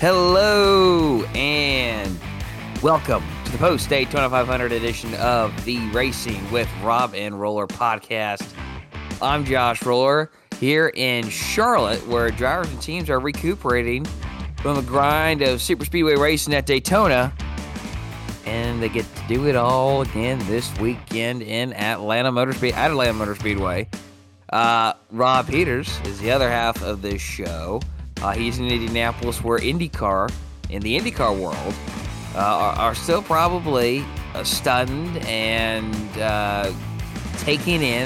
Hello and welcome to the post-Daytona 500 edition of the Racing with Rob and Roller podcast. I'm Josh Roller here in Charlotte, where drivers and teams are recuperating from the grind of super speedway racing at Daytona, and they get to do it all again this weekend in Atlanta Motor Speedway. Rob Peters is the other half of this show. He's in Indianapolis, where in the IndyCar world, are still probably stunned and taking in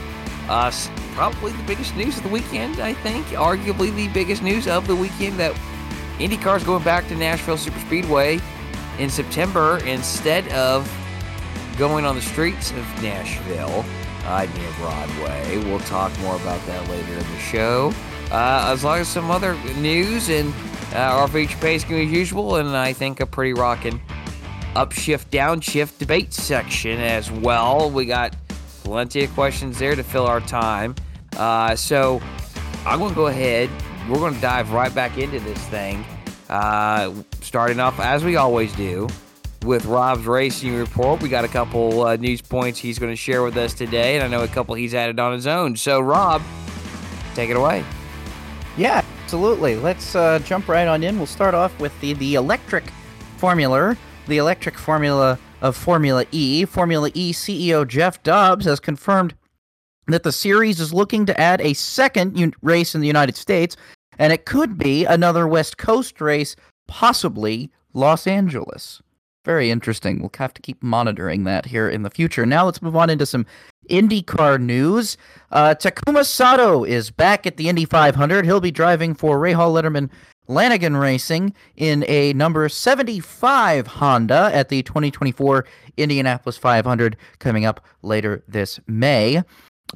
probably the biggest news of the weekend, I think. Arguably the biggest news of the weekend, that IndyCar is going back to Nashville Superspeedway in September instead of going on the streets of Nashville near Broadway. We'll talk more about that later in the show. As long as some other news, and our feature page as usual, and I think a pretty rockin' upshift, downshift debate section as well. We got plenty of questions there to fill our time. So I'm going to go ahead. We're going to dive right back into this thing, starting off, as we always do, with Rob's Racing Report. We got a couple news points he's going to share with us today, and I know a couple he's added on his own. So, Rob, take it away. Yeah, absolutely. Let's jump right on in. We'll start off with the electric formula of Formula E. Formula E CEO Jeff Dobbs has confirmed that the series is looking to add a second race in the United States, and it could be another West Coast race, possibly Los Angeles. Very interesting. We'll have to keep monitoring that here in the future. Now let's move on into some IndyCar news. Takuma Sato is back at the Indy 500. He'll be driving for Rahal Letterman Lanigan Racing in a number 75 Honda at the 2024 Indianapolis 500 coming up later this May.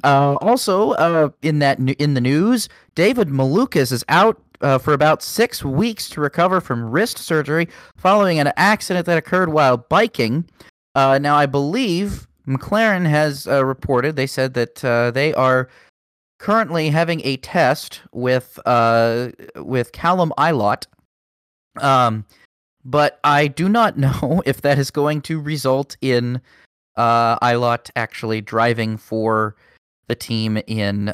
Also, in the news, David Malukas is out for about 6 weeks to recover from wrist surgery following an accident that occurred while biking. Now, I believe McLaren has reported, they said that they are currently having a test with Callum Ilott, but I do not know if that is going to result in Ilott actually driving for the team in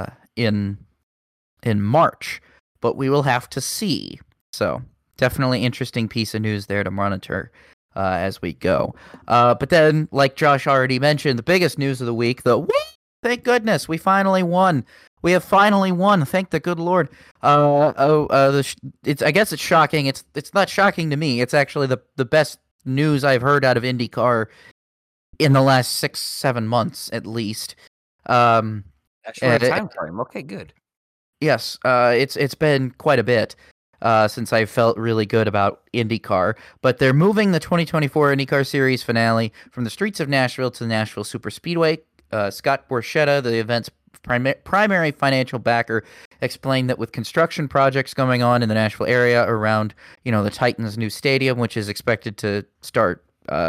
March. But we will have to see. So, definitely interesting piece of news there to monitor as we go. But then, like Josh already mentioned, the biggest news of the week, thank goodness, we finally won. We have finally won. Thank the good Lord. I guess it's shocking. It's not shocking to me. It's actually the best news I've heard out of IndyCar in the last 6-7 months, at least. Actually, a time frame. Okay, good. Yes, it's been quite a bit since I felt really good about IndyCar, but they're moving the 2024 IndyCar Series finale from the streets of Nashville to the Nashville Superspeedway. Scott Borchetta, the event's primary financial backer, explained that with construction projects going on in the Nashville area around, the Titans' new stadium, which is expected to start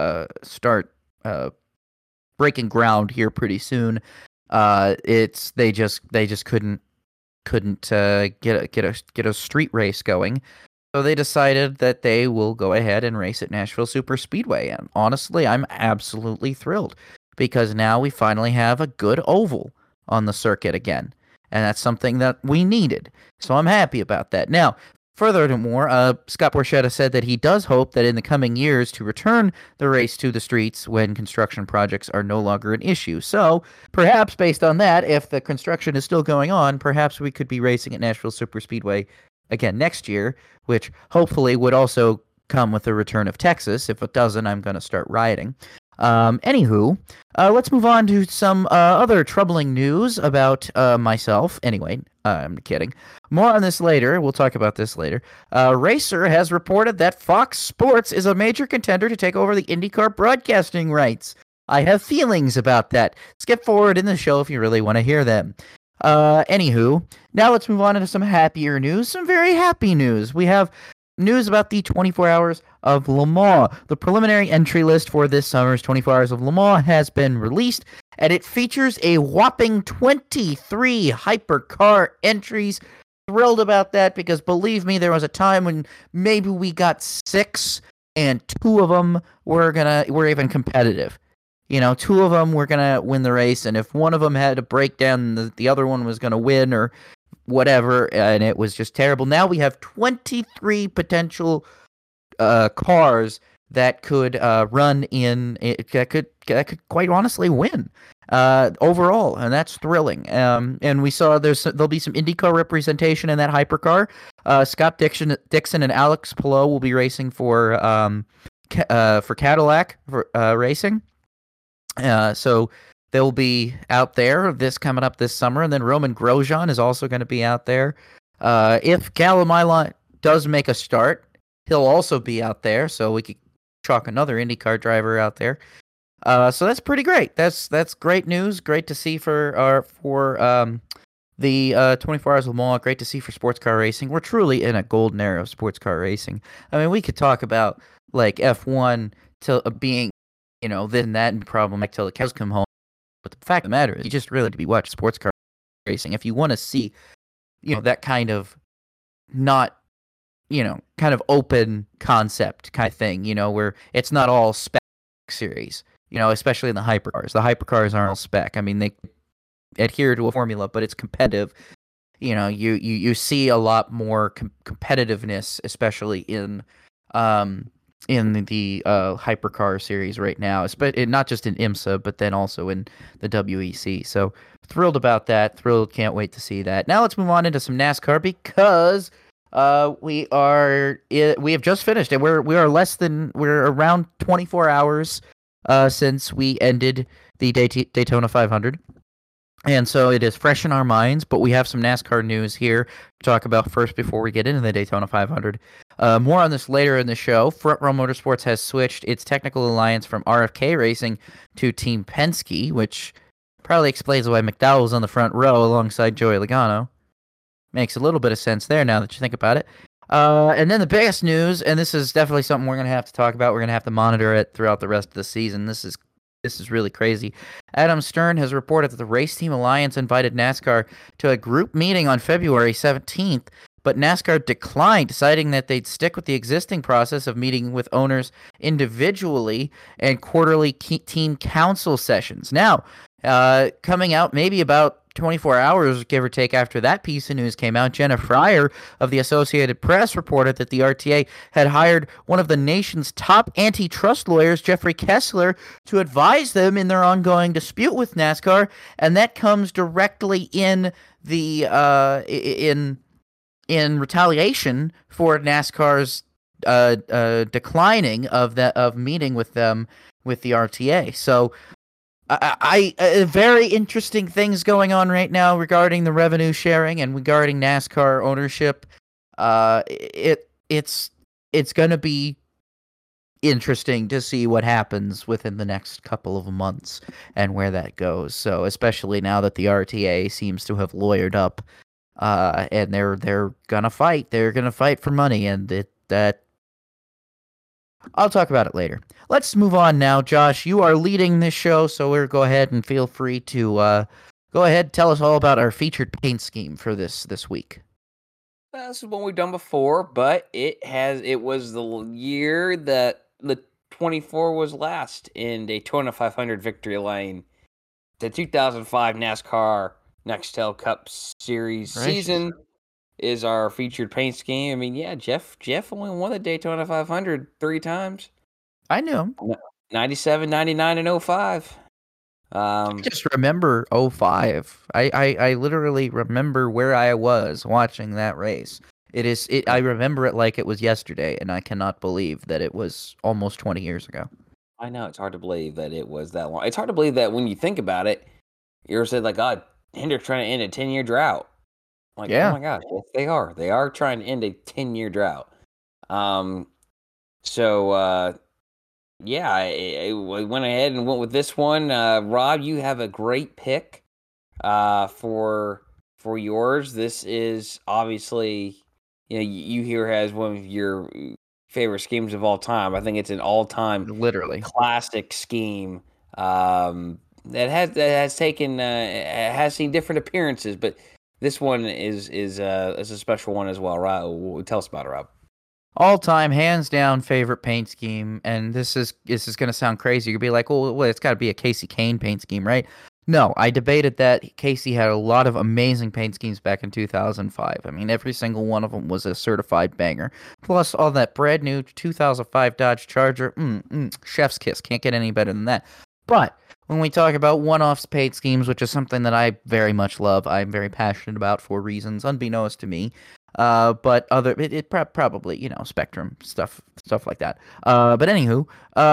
breaking ground here pretty soon, they just couldn't get a street race going, so they decided that they will go ahead and race at Nashville Superspeedway. And honestly, I'm absolutely thrilled, because now we finally have a good oval on the circuit again, and that's something that we needed. So I'm happy about that. Now, furthermore, Scott Borchetta said that he does hope that in the coming years to return the race to the streets when construction projects are no longer an issue. So perhaps based on that, if the construction is still going on, perhaps we could be racing at Nashville Superspeedway again next year, which hopefully would also come with the return of Texas. If it doesn't, I'm going to start rioting. Anywho, let's move on to some other troubling news about myself. Anyway, I'm kidding. More on this later. We'll talk about this later. Racer has reported that Fox Sports is a major contender to take over the IndyCar broadcasting rights. I have feelings about that. Skip forward in the show if you really want to hear them. Anywho, now let's move on into some happier news. Some very happy news. We have news about the 24 Hours of Le Mans. The preliminary entry list for this summer's 24 Hours of Le Mans has been released, and it features a whopping 23 hypercar entries thrilled about that because believe me, there was a time when maybe we got 6 and 2 of them were even competitive. You know, 2 of them were gonna win the race, and if one of them had a breakdown, the other one was gonna win or whatever, and it was just terrible. Now we have 23 potential cars that could run in that could quite honestly win overall, and that's thrilling. And we saw there'll be some IndyCar representation in that hypercar. Scott Dixon and Alex Palou will be racing for Cadillac Racing. So they'll be out there coming up this summer, and then Roman Grosjean is also going to be out there. If Callum Ilott does make a start, he'll also be out there, so we could chalk another IndyCar driver out there. So that's pretty great. That's great news. Great to see for the 24 Hours of Le Mans. Great to see for sports car racing. We're truly in a golden era of sports car racing. I mean, we could talk about like F1 till being, then that and problematic till the cows come home. But the fact of the matter is, you just really need to be watching sports car racing if you want to see, that kind of not, kind of open concept kind of thing, where it's not all spec series, especially in the hypercars. The hypercars aren't all spec. I mean, they adhere to a formula, but it's competitive. You see a lot more competitiveness, especially in the hypercar series right now, not just in IMSA, but then also in the WEC. So thrilled about that. Can't wait to see that. Now let's move on into some NASCAR because we have just finished, and we're around 24 hours since we ended the Daytona 500. And so it is fresh in our minds, but we have some NASCAR news here to talk about first before we get into the Daytona 500. More on this later in the show. Front Row Motorsports has switched its technical alliance from RFK Racing to Team Penske, which probably explains why McDowell's on the front row alongside Joey Logano. Makes a little bit of sense there now that you think about it. And then the biggest news, and this is definitely something we're going to have to talk about. We're going to have to monitor it throughout the rest of the season. This is really crazy. Adam Stern has reported that the Race Team Alliance invited NASCAR to a group meeting on February 17th, but NASCAR declined, citing that they'd stick with the existing process of meeting with owners individually and quarterly team council sessions. Now, coming out maybe about 24 hours, give or take, after that piece of news came out, Jenna Fryer of the Associated Press reported that the RTA had hired one of the nation's top antitrust lawyers, Jeffrey Kessler, to advise them in their ongoing dispute with NASCAR, and that comes directly in the in retaliation for NASCAR's declining of meeting with them with the RTA. So. Very interesting things going on right now regarding the revenue sharing and regarding NASCAR ownership. It's going to be interesting to see what happens within the next couple of months and where that goes. So, especially now that the RTA seems to have lawyered up, and they're gonna fight. They're gonna fight for money, and that. I'll talk about it later. Let's move on now. Josh, you are leading this show, so we'll go ahead and feel free to go ahead, tell us all about our featured paint scheme for this week. This is one we've done before, but it was the year that the 24 was last in Daytona 500 Victory Lane. The 2005 NASCAR Nextel Cup Series season is our featured paint scheme. I mean, yeah, Jeff only won the Daytona 500 3 times. I knew him. 97, 99, and 05. I just remember 05. I literally remember where I was watching that race. I remember it like it was yesterday, and I cannot believe that it was almost 20 years ago. I know, it's hard to believe that it was that long. It's hard to believe that when you think about it, you're said like, God, Hendrick's trying to end a 10-year drought. Like, yeah. Oh my gosh, yes, they are. They are trying to end a 10-year drought. Yeah, I went ahead and went with this one. Rob, you have a great pick for yours. This is obviously, you here has one of your favorite schemes of all time. I think it's an all-time literally classic scheme that has seen different appearances, but this one is a special one as well. Rob, tell us about it, Rob. All-time, hands down favorite paint scheme, and this is going to sound crazy. You'll be like, well, it's got to be a Kasey Kahne paint scheme, right? No, I debated that. Kasey had a lot of amazing paint schemes back in 2005. I mean, every single one of them was a certified banger. Plus, all that brand new 2005 Dodge Charger, chef's kiss. Can't get any better than that. But when we talk about one-off paint schemes, which is something that I very much love, I'm very passionate about for reasons unbeknownst to me. But probably Spectrum stuff like that. But anywho,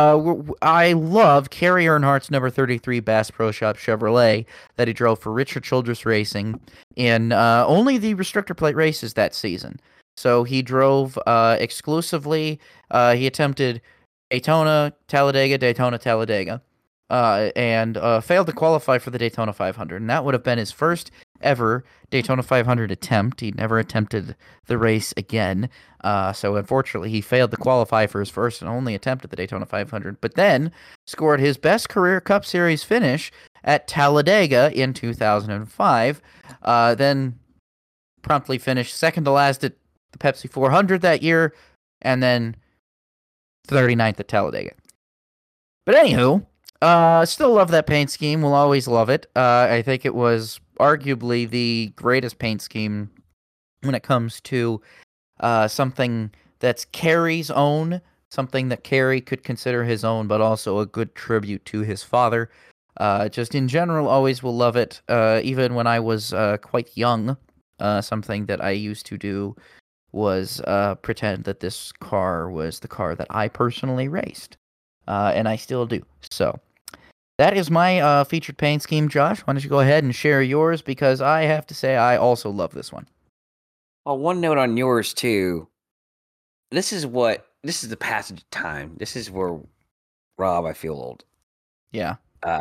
I love Kerry Earnhardt's number 33 Bass Pro Shop Chevrolet that he drove for Richard Childress Racing in only the restrictor plate races that season. So he drove exclusively. He attempted Daytona, Talladega, and failed to qualify for the Daytona 500, and that would have been his first ever Daytona 500 attempt. He never attempted the race again, so unfortunately he failed to qualify for his first and only attempt at the Daytona 500, but then scored his best career Cup Series finish at Talladega in 2005, then promptly finished second to last at the Pepsi 400 that year, and then 39th at Talladega. But anywho, still love that paint scheme. Will always love it. I think it was arguably the greatest paint scheme when it comes to something that's Kerry's own, something that Kerry could consider his own, but also a good tribute to his father. Just in general, always will love it. Even when I was quite young, something that I used to do was pretend that this car was the car that I personally raced. And I still do. So that is my featured paint scheme, Josh. Why don't you go ahead and share yours, because I have to say I also love this one. Well, one note on yours too. This is the passage of time. This is where, Rob, I feel old. Yeah.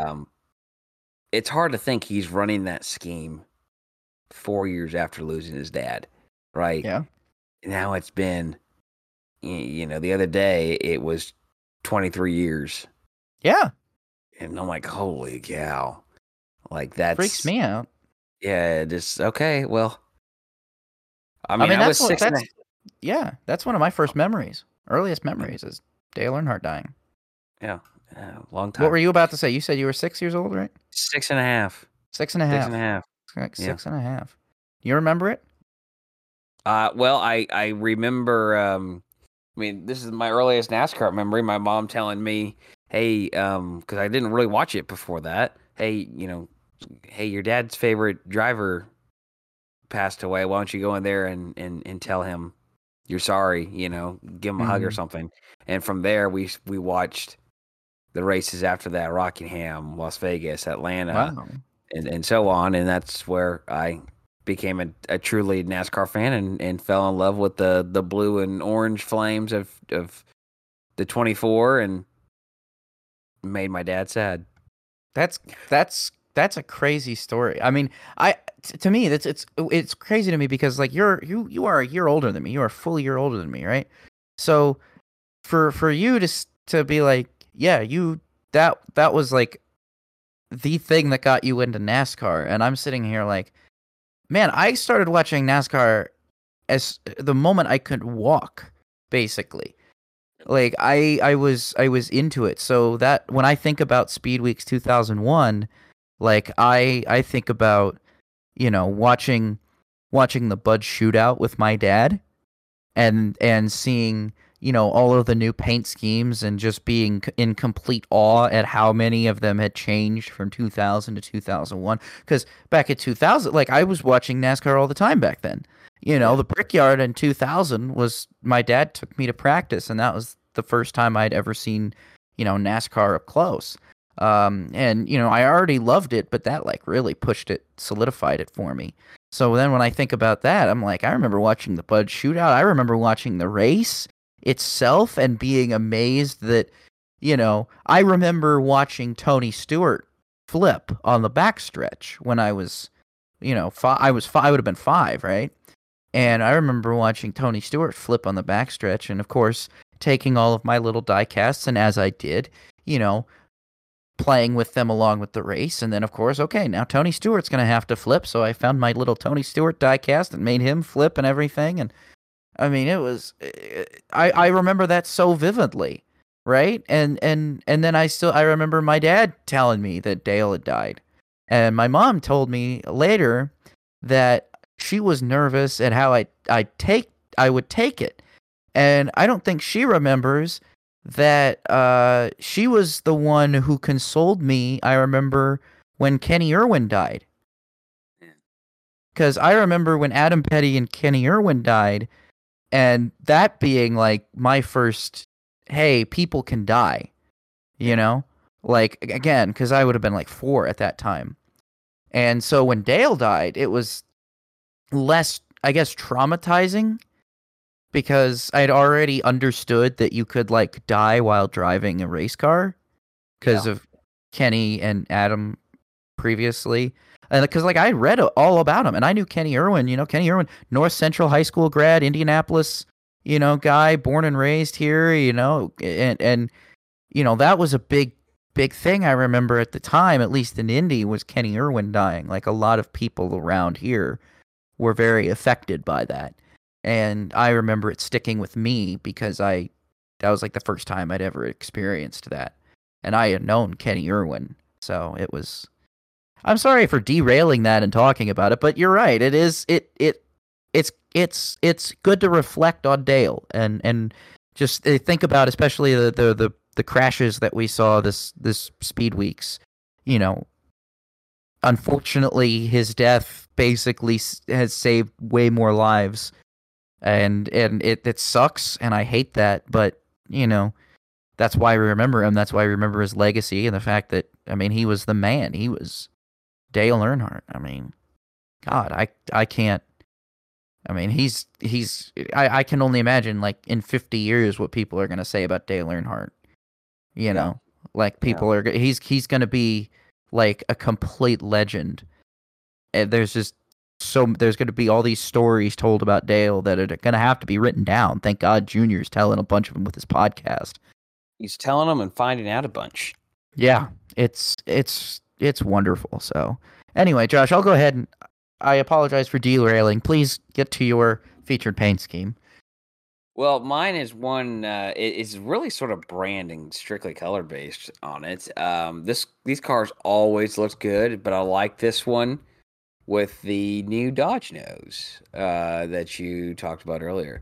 It's hard to think he's running that scheme 4 years after losing his dad, right? Yeah. Now it's been, the other day it was 23 years. Yeah. And I'm like, holy cow. Like, that freaks me out. Yeah, just, okay, well. I mean I was yeah, that's one of my first memories. Earliest memories is Dale Earnhardt dying. Yeah, long time. What were you about to say? You said you were 6 years old, right? 6.5. 6.5. 6.5. You remember it? Well, I remember, I mean, this is my earliest NASCAR memory. My mom telling me, hey, because I didn't really watch it before that. Hey, your dad's favorite driver passed away. Why don't you go in there and tell him you're sorry, give him a hug or something. And from there, we watched the races after that: Rockingham, Las Vegas, Atlanta, and so on. And that's where I became a truly NASCAR fan and fell in love with the blue and orange flames of the 24 and made my dad sad. That's a crazy story. I mean, to me it's crazy to me because like you are a year older than me. You are a full year older than me, right? So for you to be like, yeah, that was like the thing that got you into NASCAR, and I'm sitting here like, man, I started watching NASCAR as the moment I could walk, basically. Like I was into it. So that when I think about Speed Weeks 2001, like I think about, watching the Bud shootout with my dad and seeing, all of the new paint schemes and just being in complete awe at how many of them had changed from 2000 to 2001. Because back at 2000, like I was watching NASCAR all the time back then. The Brickyard in 2000 was, my dad took me to practice, and that was the first time I'd ever seen, NASCAR up close. And, I already loved it, but that like really solidified it for me. So then when I think about that, I'm like, I remember watching the Bud shootout. I remember watching the race itself and being amazed that, I remember watching Tony Stewart flip on the backstretch when I was, I would have been 5, right? And I remember watching Tony Stewart flip on the backstretch, and of course, taking all of my little die casts, and as I did, playing with them along with the race. And then, of course, okay, now Tony Stewart's going to have to flip. So I found my little Tony Stewart diecast and made him flip and everything. And I mean, it was, I remember that so vividly. Right. And then I remember my dad telling me that Dale had died. And my mom told me later that she was nervous at how I would take it. And I don't think she remembers that she was the one who consoled me, I remember, when Kenny Irwin died. Because I remember when Adam Petty and Kenny Irwin died, and that being like my first, hey, people can die, you know? Like, again, because I would have been like 4 at that time. And so when Dale died, it was less, I guess, traumatizing, because I'd already understood that you could like die while driving a race car because of Kenny and Adam previously. And because like I read all about him, and I knew Kenny Irwin, Kenny Irwin, North Central High School grad, Indianapolis, guy, born and raised here, and that was a big thing I remember at the time, at least in Indy, was Kenny Irwin dying. Like a lot of people around here were very affected by that. And I remember it sticking with me because that was like the first time I'd ever experienced that. And I had known Kenny Irwin. So it was, I'm sorry for derailing that and talking about it, but you're right. It is, it's good to reflect on Dale and just think about, especially the crashes that we saw this Speed Weeks. Unfortunately, his death basically has saved way more lives. And it sucks, and I hate that, but, that's why we remember him. That's why we remember his legacy and the fact that, I mean, he was the man. He was Dale Earnhardt. I mean, God, I can't, I mean, I can only imagine, like, in 50 years what people are going to say about Dale Earnhardt. Like, people are, he's going to be, like, a complete legend. And there's going to be all these stories told about Dale that are going to have to be written down. Thank God Junior's telling a bunch of them with his podcast. He's telling them and finding out a bunch. Yeah, it's wonderful. So anyway, Josh, I'll go ahead and I apologize for derailing. Please get to your featured paint scheme. Well, mine is one. It's really sort of branding, strictly color based on it. These cars always look good, but I like this one with the new Dodge nose that you talked about earlier.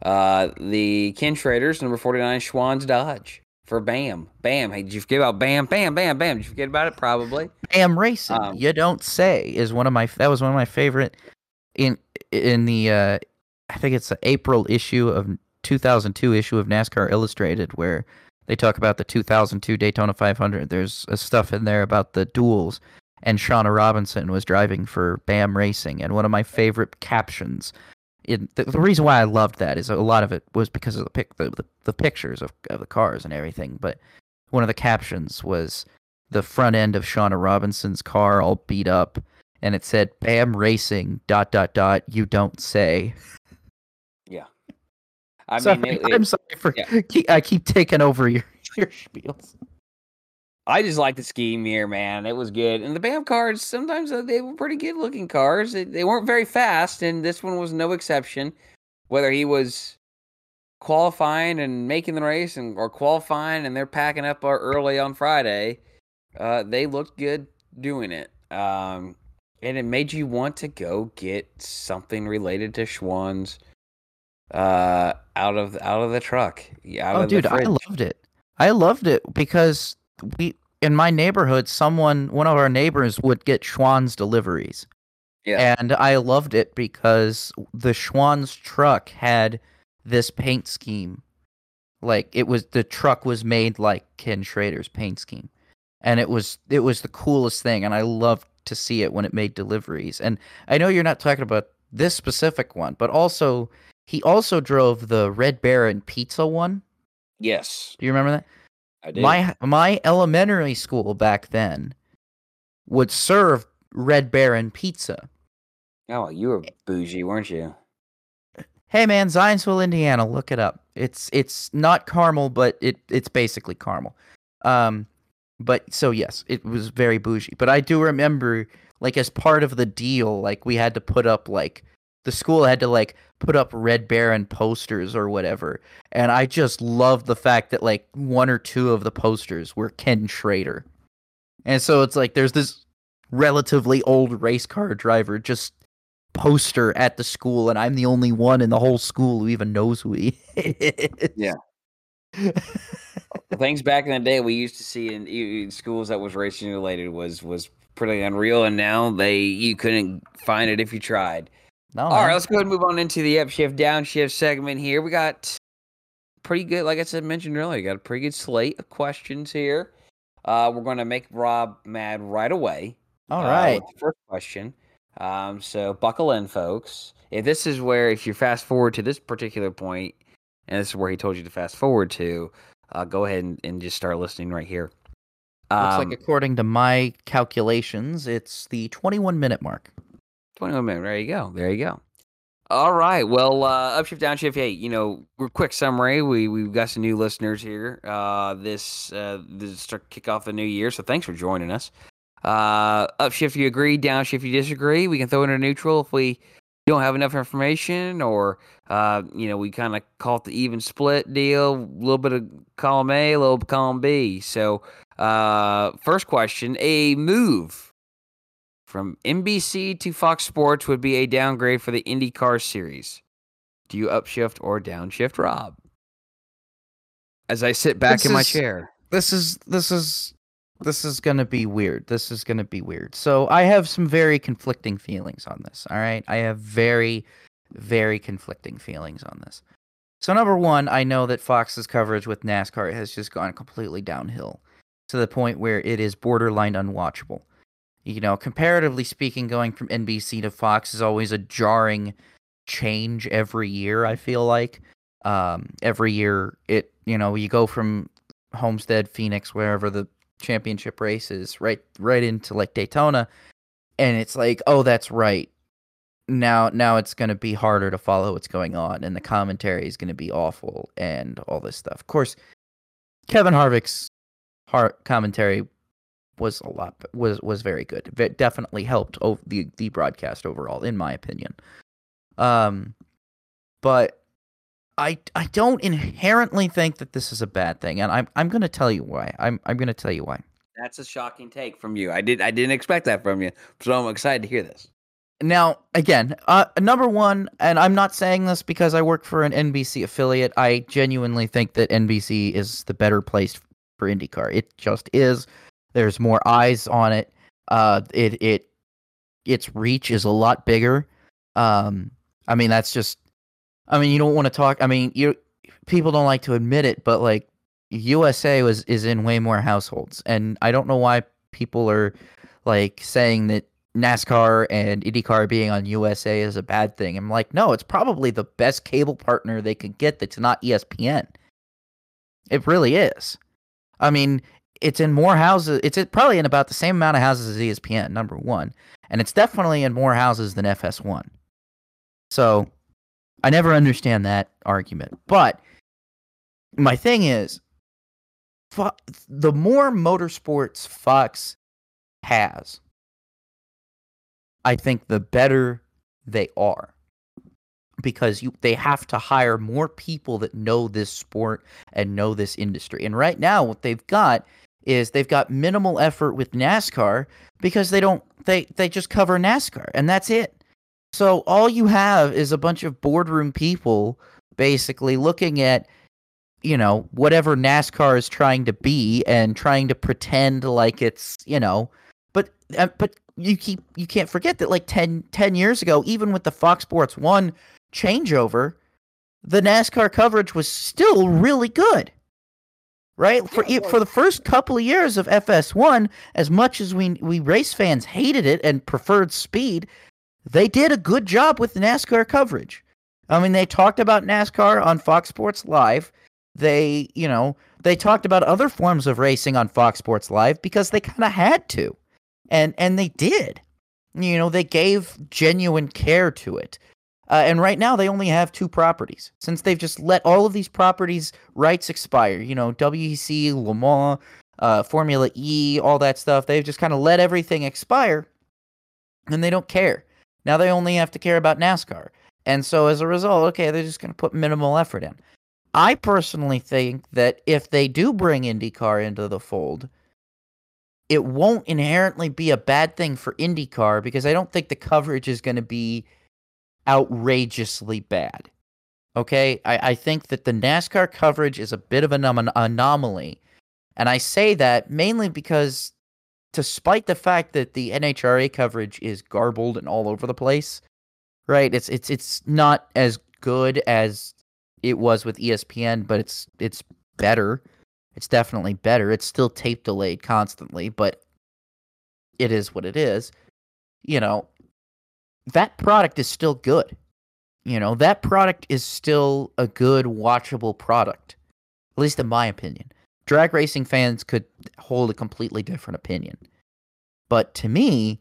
The Ken Schrader's number 49 Schwann's Dodge for BAM. BAM. Hey, did you forget about BAM? BAM, BAM, BAM. Did you forget about it? Probably. BAM Racing, you don't say, is that was one of my favorite in the I think it's the April issue of 2002 issue of NASCAR Illustrated, where they talk about the 2002 Daytona 500. There's stuff in there about the duels. And Shauna Robinson was driving for BAM Racing. And one of my favorite captions, the reason why I loved that is a lot of it was because of the pictures of the cars and everything. But one of the captions was the front end of Shauna Robinson's car all beat up. And it said, BAM Racing, ... you don't say. Yeah. I'm sorry for, I keep taking over your spiels. I just like the scheme here, man. It was good. And the BAM cars, sometimes they were pretty good looking cars. They weren't very fast, and this one was no exception. Whether he was qualifying and making the race or qualifying and they're packing up early on Friday, they looked good doing it. And it made you want to go get something related to Schwann's out of the truck. Dude, I loved it. I loved it because in my neighborhood, one of our neighbors would get Schwann's deliveries. Yeah. And I loved it because the Schwann's truck had this paint scheme. Like the truck was made like Ken Schrader's paint scheme. And it was the coolest thing, and I loved to see it when it made deliveries. And I know you're not talking about this specific one, but also he also drove the Red Baron pizza one. Yes. Do you remember that? I do. My elementary school back then would serve Red Baron pizza. Oh, you were bougie, weren't you? Hey man, Zionsville, Indiana, look it up. It's not caramel, but it's basically caramel. But so yes, it was very bougie. But I do remember, like, as part of the deal, like, we had to put up, like, the school had to, like, put up Red Baron posters or whatever. And I just loved the fact that, like, one or two of the posters were Ken Schrader. And so it's like there's this relatively old race car driver just poster at the school, and I'm the only one in the whole school who even knows who he is. Yeah. Things back in the day we used to see in schools that was racing related was pretty unreal, and now you couldn't find it if you tried. No, All right, let's go ahead and move on into the upshift downshift segment here. We got pretty good, like I said, mentioned earlier, got a pretty good slate of questions here. We're going to make Rob mad right away. All right. With the first question. So buckle in, folks. If you fast forward to this particular point, and this is where he told you to fast forward to, go ahead and just start listening right here. Looks like, according to my calculations, it's the 21-minute mark. 21 minutes. There you go. All right. Well, upshift, downshift. Hey, we're quick summary. We've got some new listeners here. This to kick off the new year. So thanks for joining us. Upshift, you agree. Downshift, you disagree. We can throw in a neutral if we don't have enough information, or we kind of call it the even split deal. A little bit of column A, a little bit of column B. So, first question: a move from NBC to Fox Sports would be a downgrade for the IndyCar series. Do you upshift or downshift, Rob? As I sit back in my chair. This is gonna be weird. So I have some very conflicting feelings on this. All right, I have very, very conflicting feelings on this. So number one, I know that Fox's coverage with NASCAR has just gone completely downhill to the point where it is borderline unwatchable. Comparatively speaking, going from NBC to Fox is always a jarring change every year, I feel like. Every year, you go from Homestead, Phoenix, wherever the championship race is, right into, like, Daytona, and it's like, oh, that's right. Now it's going to be harder to follow what's going on, and the commentary is going to be awful, and all this stuff. Of course, Kevin Harvick's commentary was very good. It definitely helped the broadcast overall, in my opinion. But I don't inherently think that this is a bad thing, and I'm going to tell you why. I'm going to tell you why. That's a shocking take from you. I didn't expect that from you, so I'm excited to hear this. Now, again, number one, and I'm not saying this because I work for an NBC affiliate. I genuinely think that NBC is the better place for IndyCar. It just is. There's more eyes on it. Its reach is a lot bigger. That's just. You don't want to talk. People don't like to admit it, but, like, USA is in way more households, and I don't know why people are, like, saying that NASCAR and IndyCar being on USA is a bad thing. I'm like, no, it's probably the best cable partner they could get that's not ESPN. It really is. It's in more houses. It's probably in about the same amount of houses as ESPN, number one. And it's definitely in more houses than FS1. So I never understand that argument. But my thing is, the more motorsports Fox has, I think the better they are. Because they have to hire more people that know this sport and know this industry. And right now, what they've got is they've got minimal effort with NASCAR because they just cover NASCAR, and that's it. So all you have is a bunch of boardroom people basically looking at, whatever NASCAR is trying to be and trying to pretend like it's, but you can't forget that, like, 10 years ago, even with the Fox Sports 1 changeover, the NASCAR coverage was still really good. Right? For the first couple of years of FS1, as much as we race fans hated it and preferred speed, they did a good job with NASCAR coverage. They talked about NASCAR on Fox Sports Live. They talked about other forms of racing on Fox Sports Live because they kind of had to. And they did. They gave genuine care to it. And right now they only have 2 properties. Since they've just let all of these properties' rights expire, WEC, Le Mans, Formula E, all that stuff. They've just kind of let everything expire, and they don't care. Now they only have to care about NASCAR. And so as a result, okay, they're just going to put minimal effort in. I personally think that if they do bring IndyCar into the fold, it won't inherently be a bad thing for IndyCar because I don't think the coverage is going to be outrageously bad. Okay? I think that the NASCAR coverage is a bit of an anomaly. And I say that mainly because, despite the fact that the NHRA coverage is garbled and all over the place, right? It's not as good as it was with ESPN, but it's better. It's definitely better. It's still tape delayed constantly, but it is what it is. You know, that product is still good. You know, that product is still a good, watchable product, at least in my opinion. Drag racing fans could hold a completely different opinion. But to me,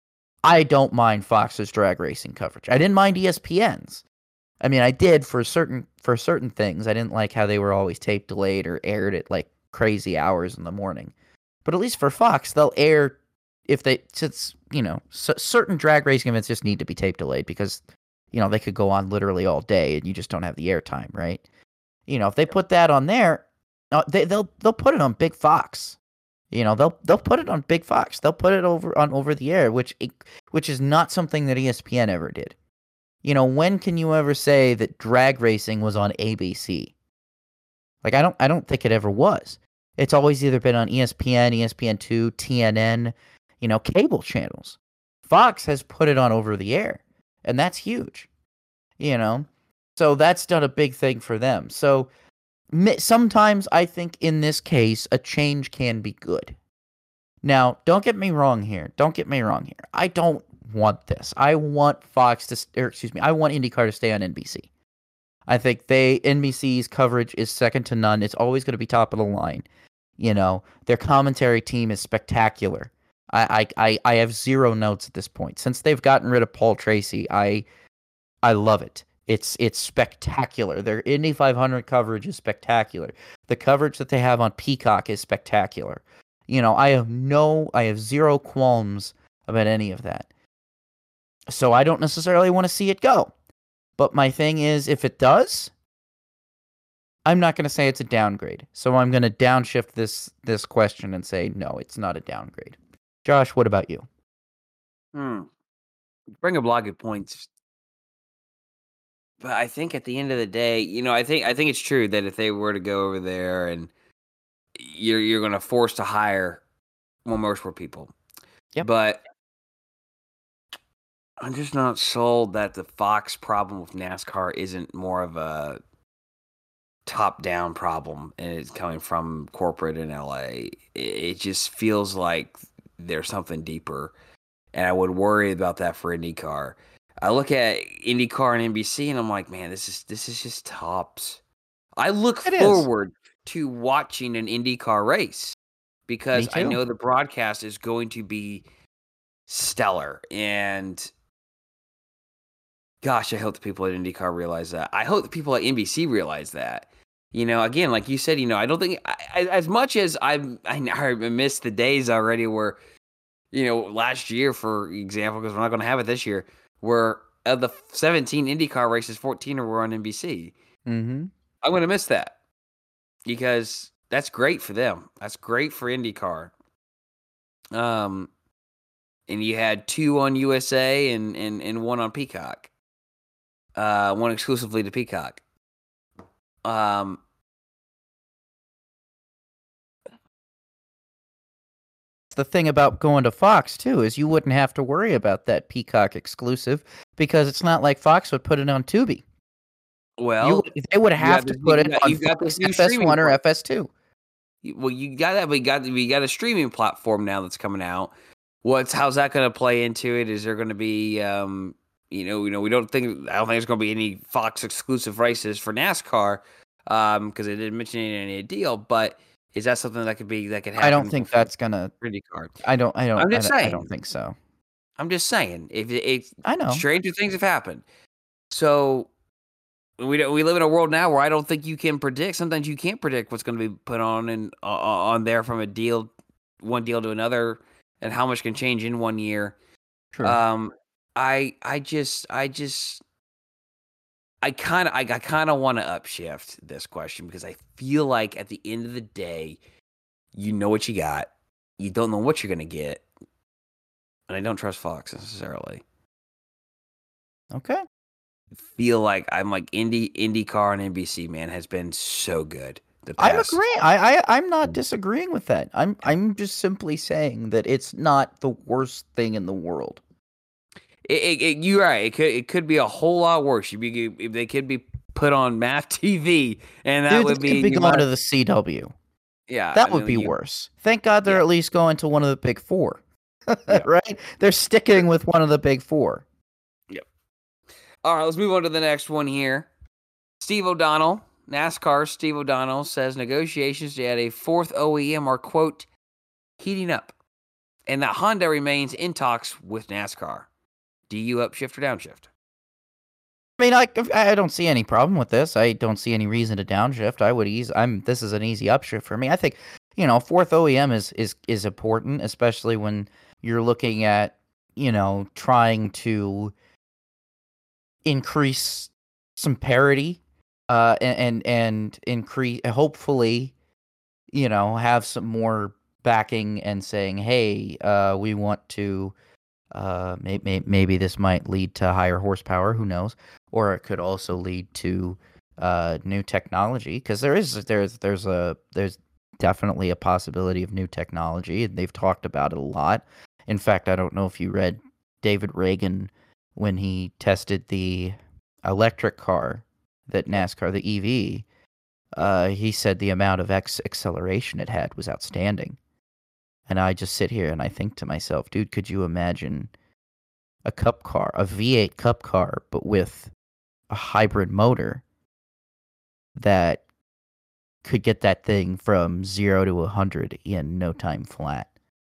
I don't mind Fox's drag racing coverage. I didn't mind ESPN's. I mean, I did for certain things. I didn't like how they were always tape delayed or aired at like crazy hours in the morning. But at least for Fox, they'll air if they, since, you know, certain drag racing events just need to be tape delayed because, you know, they could go on literally all day and you just don't have the airtime, right? You know, if they put that on there, they'll put it on Big Fox. You know, they'll put it on Big Fox. They'll put it over the air, which is not something that ESPN ever did. You know, when can you ever say that drag racing was on ABC? Like, I don't think it ever was. It's always either been on ESPN, ESPN2, TNN, you know, cable channels. Fox has put it on over the air, and that's huge. You know, so that's done a big thing for them. So sometimes I think in this case, a change can be good. Now, don't get me wrong here. I don't want this. I want I want IndyCar to stay on NBC. I think NBC's coverage is second to none. It's always going to be top of the line. You know, their commentary team is spectacular. I have zero notes at this point. Since they've gotten rid of Paul Tracy, I love it. It's spectacular. Their Indy 500 coverage is spectacular. The coverage that they have on Peacock is spectacular. You know, I have zero qualms about any of that. So I don't necessarily want to see it go. But my thing is, if it does, I'm not going to say it's a downgrade. So I'm going to downshift this question and say, no, it's not a downgrade. Josh, what about you? Bring up a lot of good points. But I think at the end of the day, you know, I think it's true that if they were to go over there and you're going to force to hire more motorsport people. Yep. But I'm just not sold that the Fox problem with NASCAR isn't more of a top-down problem and it's coming from corporate in LA. It just feels like there's something deeper, and I would worry about that for IndyCar. I look at IndyCar and NBC, and I'm like, man, this is just tops. I look forward to watching an IndyCar race because I know the broadcast is going to be stellar. And gosh, I hope the people at IndyCar realize that. I hope the people at NBC realize that. You know, again, like you said, you know, I don't think as much as I miss the days already where, you know, last year, for example, because we're not going to have it this year, where of the 17 IndyCar races, 14 were on NBC. Mm-hmm. I'm going to miss that because that's great for them. That's great for IndyCar. And you had 2 on USA and 1 on Peacock. 1 exclusively to Peacock. The thing about going to Fox too is you wouldn't have to worry about that Peacock exclusive because it's not like Fox would put it on Tubi. Well, they would have to put it on FS1 or FS2. Well, you got that, but we got a streaming platform now that's coming out. How's that going to play into it? Is there going to be, we don't think, I don't think there's going to be any Fox exclusive races for NASCAR, because they didn't mention it in any deal. But is that something that could happen? I don't think that's gonna. IndyCar. I'm just saying. I don't think so. I'm just saying. If I know, stranger things have happened. So we live in a world now where I don't think you can predict. Sometimes you can't predict what's going to be put on and on there from one deal to another, and how much can change in 1 year. True. I kind of want to upshift this question because I feel like at the end of the day, you know what you got, you don't know what you're going to get, and I don't trust Fox necessarily. Okay. Feel like I'm like IndyCar and NBC, man, has been so good. I'm agreeing. I'm not disagreeing with that. I'm just simply saying that it's not the worst thing in the world. You're right. It could be a whole lot worse. They could be put on MAF TV, and that would be going to the CW. Yeah, that would be worse. Thank God they're at least going to one of the big four, right? They're sticking with one of the big four. Yep. All right, let's move on to the next one here. Steve O'Donnell, NASCAR Steve O'Donnell says negotiations to add a fourth OEM are, quote, heating up, and that Honda remains in talks with NASCAR. Do you upshift or downshift? I mean, I don't see any problem with this. I don't see any reason to downshift. This is an easy upshift for me. I think, fourth OEM is important, especially when you're looking at, trying to increase some parity, and increase, hopefully, have some more backing and saying, hey, we want to. Maybe this might lead to higher horsepower. Who knows? Or it could also lead to new technology, because there's definitely a possibility of new technology, and they've talked about it a lot. In fact, I don't know if you read David Reagan when he tested the electric car that NASCAR, the EV. He said the amount of acceleration it had was outstanding. And I just sit here and I think to myself, dude, could you imagine a cup car, a V8 cup car, but with a hybrid motor that could get that thing from 0 to 100 in no time flat?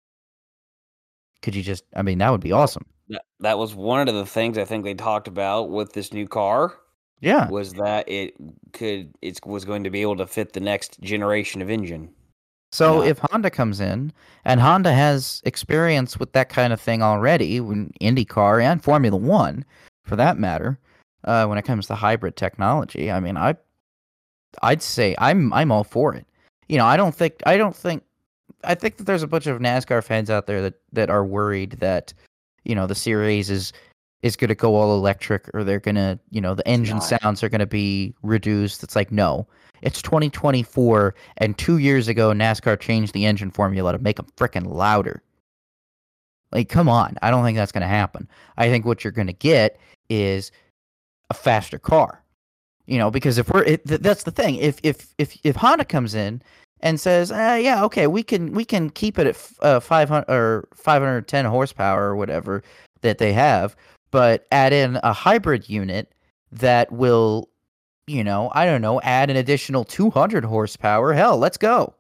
Could you just, that would be awesome. That was one of the things I think they talked about with this new car. Yeah. Was that it was going to be able to fit the next generation of engine. So if Honda comes in, and Honda has experience with that kind of thing already, when IndyCar and Formula One, for that matter, when it comes to hybrid technology, I'd say I'm all for it. I think that there's a bunch of NASCAR fans out there that are worried that, the series is going to go all electric, or they're going to, the engine sounds are going to be reduced. It's like, no. It's 2024, and 2 years ago, NASCAR changed the engine formula to make them frickin' louder. Like, come on. I don't think that's going to happen. I think what you're going to get is a faster car. Because that's the thing. If Honda comes in and says, yeah, okay, we can keep it at 500 or 510 horsepower or whatever that they have, but add in a hybrid unit that will, I don't know, add an additional 200 horsepower. Hell, let's go.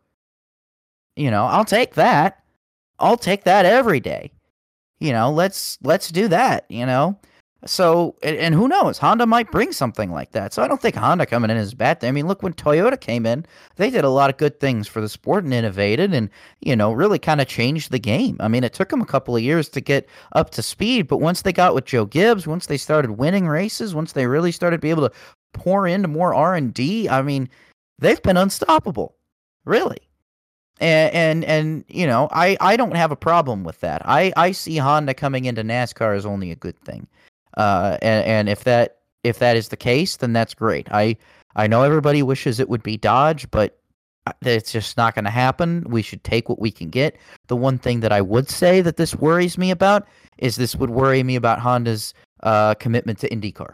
I'll take that. I'll take that every day. Let's do that, So, and who knows? Honda might bring something like that. So I don't think Honda coming in is a bad thing. Look, when Toyota came in, they did a lot of good things for the sport and innovated and, really kind of changed the game. It took them a couple of years to get up to speed, but once they got with Joe Gibbs, once they started winning races, once they really started to be able to pour into more R&D, they've been unstoppable, really. And I don't have a problem with that. I see Honda coming into NASCAR as only a good thing. And if that is the case, then that's great. I know everybody wishes it would be Dodge, but it's just not going to happen. We should take what we can get. The one thing that I would say that this worries me about is this would worry me about Honda's commitment to IndyCar.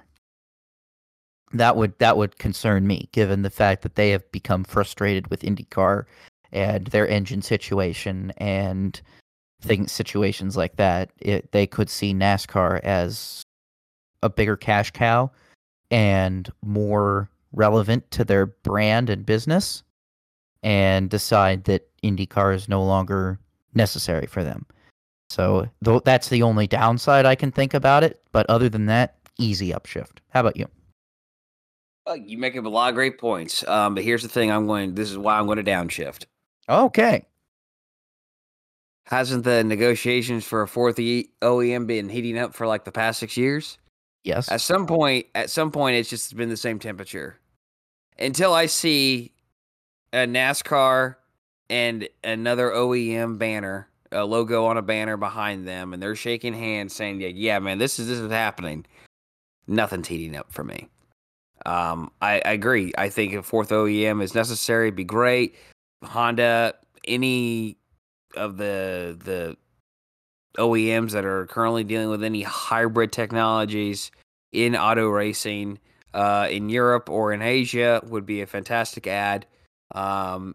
That would concern me, given the fact that they have become frustrated with IndyCar and their engine situation and situations like that. They could see NASCAR as a bigger cash cow and more relevant to their brand and business, and decide that IndyCar is no longer necessary for them. So that's the only downside I can think about it. But other than that, easy upshift. How about you? You make up a lot of great points. But here's the thing: this is why I'm going to downshift. Okay. Hasn't the negotiations for a fourth OEM been heating up for like the past 6 years? Yes. At some point, it's just been the same temperature. Until I see a NASCAR and another OEM banner, a logo on a banner behind them, and they're shaking hands saying, "Yeah, man, this is happening." Nothing's heating up for me. I agree. I think a fourth OEM is necessary. It'd be great. Honda, any of the OEMs that are currently dealing with any hybrid technologies in auto racing in Europe or in Asia would be a fantastic ad. And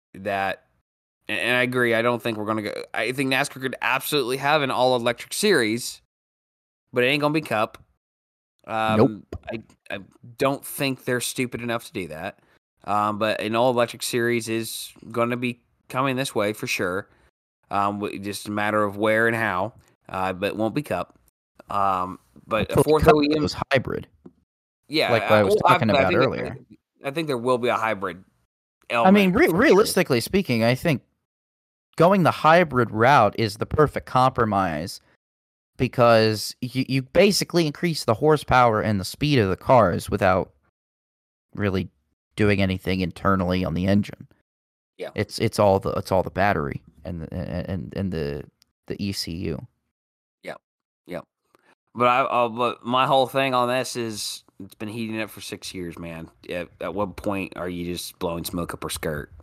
I agree. I don't think we're going to go. I think NASCAR could absolutely have an all electric series, but it ain't going to be Cup. Nope. I don't think they're stupid enough to do that. But an all electric series is going to be coming this way for sure. Just a matter of where and how. But it won't be Cup. But a fourth Cup OEM was hybrid. Yeah, like what I was talking about earlier. I think there will be a hybrid element. I mean, realistically speaking, I think going the hybrid route is the perfect compromise because you basically increase the horsepower and the speed of the cars without really doing anything internally on the engine. Yeah, it's all the battery and the ECU. Yeah. But my whole thing on this is it's been heating up for 6 years, man. At what point are you just blowing smoke up her skirt?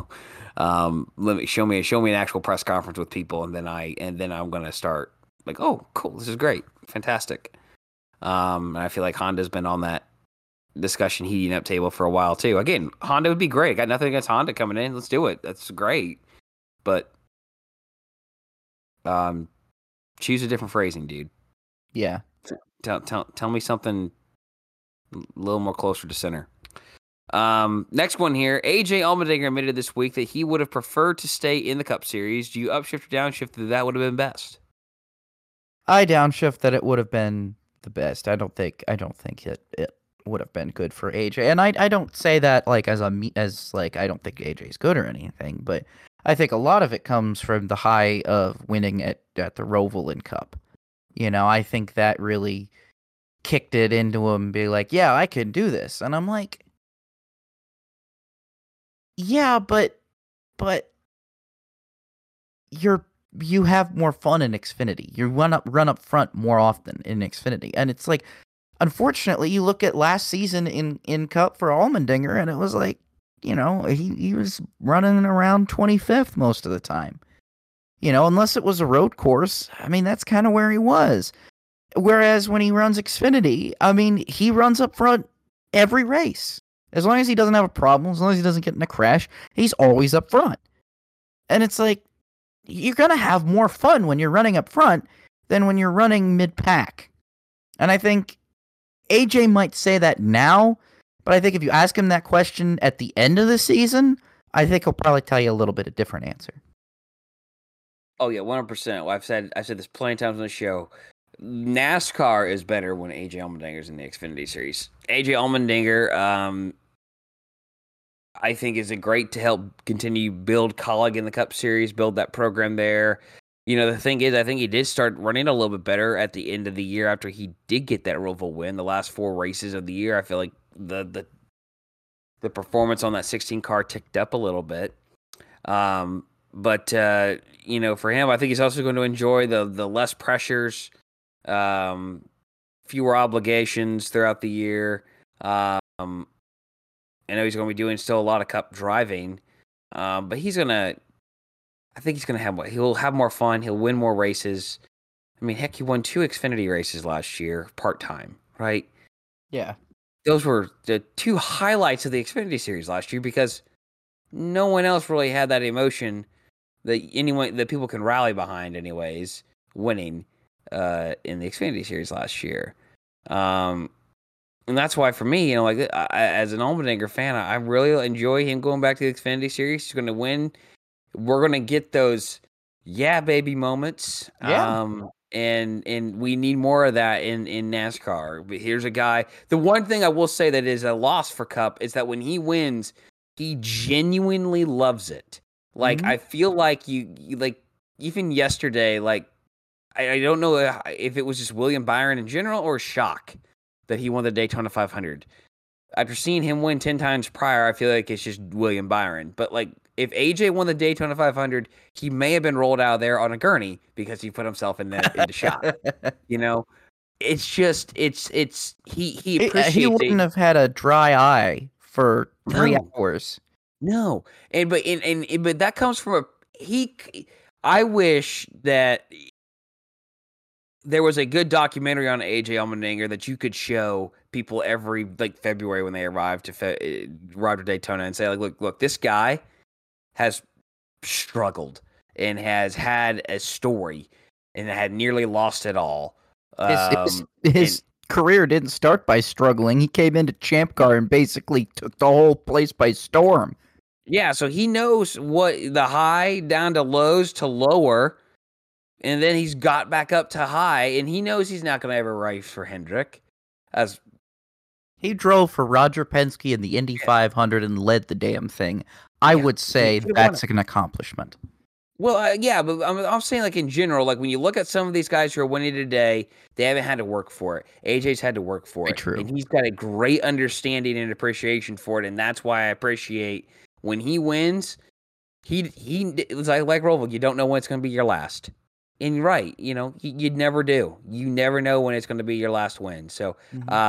Show me an actual press conference with people, and then I'm gonna start like, oh, cool, this is great, fantastic. And I feel like Honda's been on that discussion heating up table for a while too. Again, Honda would be great. I got nothing against Honda coming in. Let's do it. That's great. But choose a different phrasing, dude. Yeah. Tell me something a little more closer to center. Next one here. AJ Allmendinger admitted this week that he would have preferred to stay in the Cup Series. Do you upshift or downshift that would have been best? I downshift that it would have been the best. I don't think it would have been good for AJ. And I don't say that like as I don't think AJ's good or anything, but I think a lot of it comes from the high of winning at the Roval and Cup. I think that really kicked it into him, be like, yeah, I can do this. And I'm like, yeah, but you have more fun in Xfinity. You run up front more often in Xfinity. And it's like, unfortunately, you look at last season in Cup for Allmendinger, and it was like, he was running around 25th most of the time. Unless it was a road course, I mean, that's kind of where he was. Whereas when he runs Xfinity, I mean, he runs up front every race. As long as he doesn't have a problem, as long as he doesn't get in a crash, he's always up front. And it's like, you're going to have more fun when you're running up front than when you're running mid-pack. And I think AJ might say that now, but I think if you ask him that question at the end of the season, I think he'll probably tell you a little bit of different answer. Oh yeah, 100%. Well, I've said this plenty of times on the show. NASCAR is better when AJ Allmendinger's in the Xfinity Series. AJ Allmendinger, I think, is great to help continue build Kaulig in the Cup Series, build that program there. The thing is, I think he did start running a little bit better at the end of the year after he did get that Roval win. The last 4 races of the year, I feel like the performance on that 16 car ticked up a little bit. But for him, I think he's also going to enjoy the less pressures, fewer obligations throughout the year. I know he's going to be doing still a lot of Cup driving, but I think he'll have more fun. He'll win more races. I mean, heck, he won 2 Xfinity races last year, part-time, right? Yeah. Those were the 2 highlights of the Xfinity Series last year because no one else really had that emotion that people can rally behind anyways, winning in the Xfinity Series last year. And that's why for me, as an Allmendinger fan, I really enjoy him going back to the Xfinity Series. He's going to win. We're going to get those, yeah, baby moments. Yeah. and we need more of that in NASCAR. But here's a guy. The one thing I will say that is a loss for Cup is that when he wins, he genuinely loves it. Like Mhm. I feel like you like even yesterday, like I don't know if it was just William Byron in general or shock that he won the Daytona 500. After seeing him win 10 times prior, I feel like it's just William Byron. But like if AJ won the Daytona 500, he may have been rolled out of there on a gurney because he put himself into shock. You know, it's just he He appreciates wouldn't it. have had a dry eye for 3 No, hours. no, but that comes from he. I wish that there was a good documentary on AJ Allmendinger that you could show people every like February when they arrive to Daytona and say like, look, this guy has struggled and has had a story and had nearly lost it all. His career didn't start by struggling. He came into Champ Car and basically took the whole place by storm. Yeah, so he knows what the high down to lows to lower, and then he's got back up to high, and he knows he's not going to ever race for Hendrick. As He drove for Roger Penske in the Indy 500 and led the damn thing. I would say that's an accomplishment. Well, yeah, but I'm saying like in general, like when you look at some of these guys who are winning today, they haven't had to work for it. AJ's had to work for it, true. And he's got a great understanding and appreciation for it, and that's why I appreciate when he wins. He it's like Roval, you don't know when it's going to be your last, and you're right. You know, you never do. You never know when it's going to be your last win. So,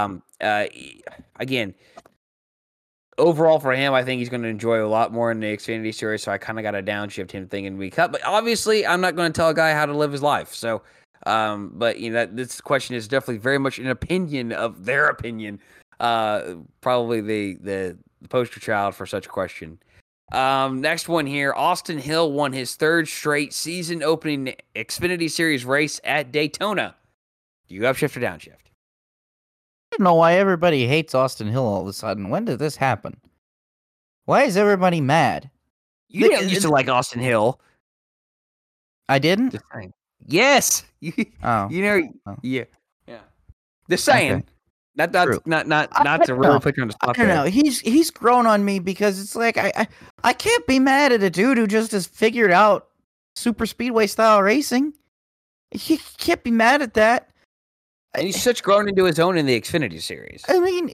again. Overall, for him, I think he's going to enjoy a lot more in the Xfinity Series, so I kind of got to downshift him thinking we cut. But obviously, I'm not going to tell a guy how to live his life. So, but you know, this question is definitely very much an opinion of their opinion. Probably the poster child for such a question. Next one here: Austin Hill won his third straight season-opening Xfinity Series race at Daytona. Do you upshift or downshift? I don't know why everybody hates Austin Hill all of a sudden. When did this happen? Why is everybody mad? You didn't used to like Austin Hill. I didn't? Just saying. Yes. You know, yeah. Just saying. Okay. Not to really put you on the spot. I don't know. He's grown on me because it's like I can't be mad at a dude who just has figured out super speedway style racing. You can't be mad at that. And he's such grown into his own in the Xfinity Series. I mean,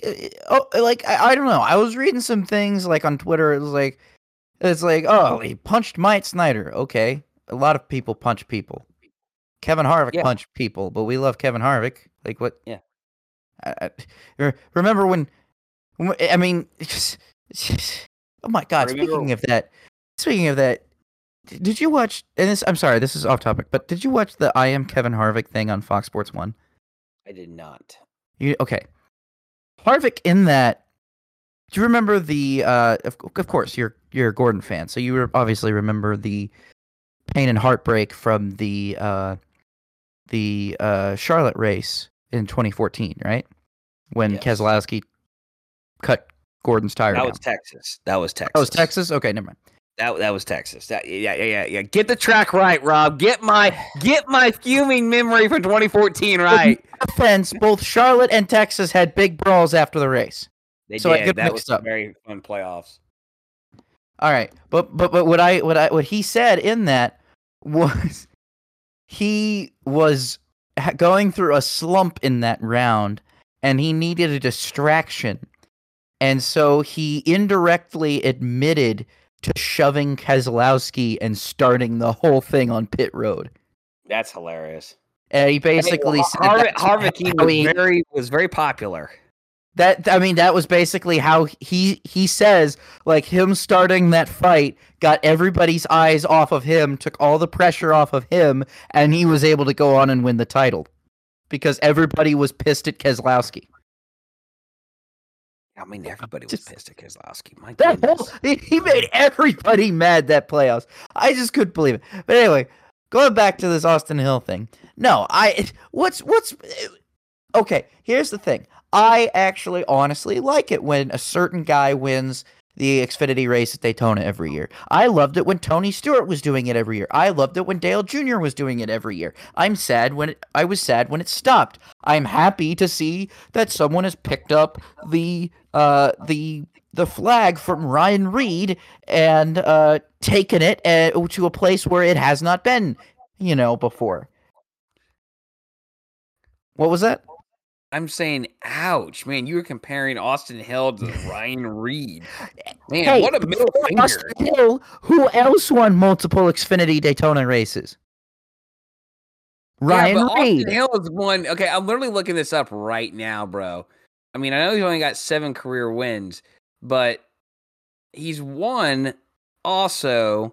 I don't know. I was reading some things like on Twitter. It's like, oh, he punched Mike Snyder. Okay, a lot of people punch people. Kevin Harvick punched people, but we love Kevin Harvick. Like what? Yeah. Remember when? I mean, oh my God! Speaking of that, did you watch? And this, I'm sorry, this is off topic, but did you watch the I Am Kevin Harvick thing on Fox Sports 1? I did not. Okay. Harvick in that. Do you remember the? Of course, you're a Gordon fan, so you obviously remember the pain and heartbreak from the Charlotte race in 2014, right? When Keselowski cut Gordon's tire. That was Texas. That was Texas. Oh, was Texas? Okay, never mind. That was Texas. Yeah. Get the track right, Rob. Get my fuming memory from 2014 right. In offense, both Charlotte and Texas had big brawls after the race. They did. That was very fun playoffs. All right, but what he said in that was he was going through a slump in that round, and he needed a distraction, and so he indirectly admitted to shoving Keselowski and starting the whole thing on pit road. That's hilarious. And he basically said Harvick was very popular. That was basically how he says, like, him starting that fight got everybody's eyes off of him, took all the pressure off of him, and he was able to go on and win the title because everybody was pissed at Keselowski. I mean, everybody was pissed at Keselowski. My goodness. He made everybody mad that playoffs. I just couldn't believe it. But anyway, going back to this Austin Hill thing. No, okay, here's the thing. I actually honestly like it when a certain guy wins the Xfinity race at Daytona every year. I loved it when Tony Stewart was doing it every year. I loved it when Dale Jr. was doing it every year. I was sad when it stopped. I'm happy to see that someone has picked up the flag from Ryan Reed and taken it to a place where it has not been, before. What was that? I'm saying, ouch, man! You were comparing Austin Hill to Ryan Reed. Man, Hey, what a middle finger! Austin Hill, who else won multiple Xfinity Daytona races? Ryan but Reed. Austin Hill is one. Okay, I'm literally looking this up right now, bro. I mean, I know he's only got 7 career wins, but he's won also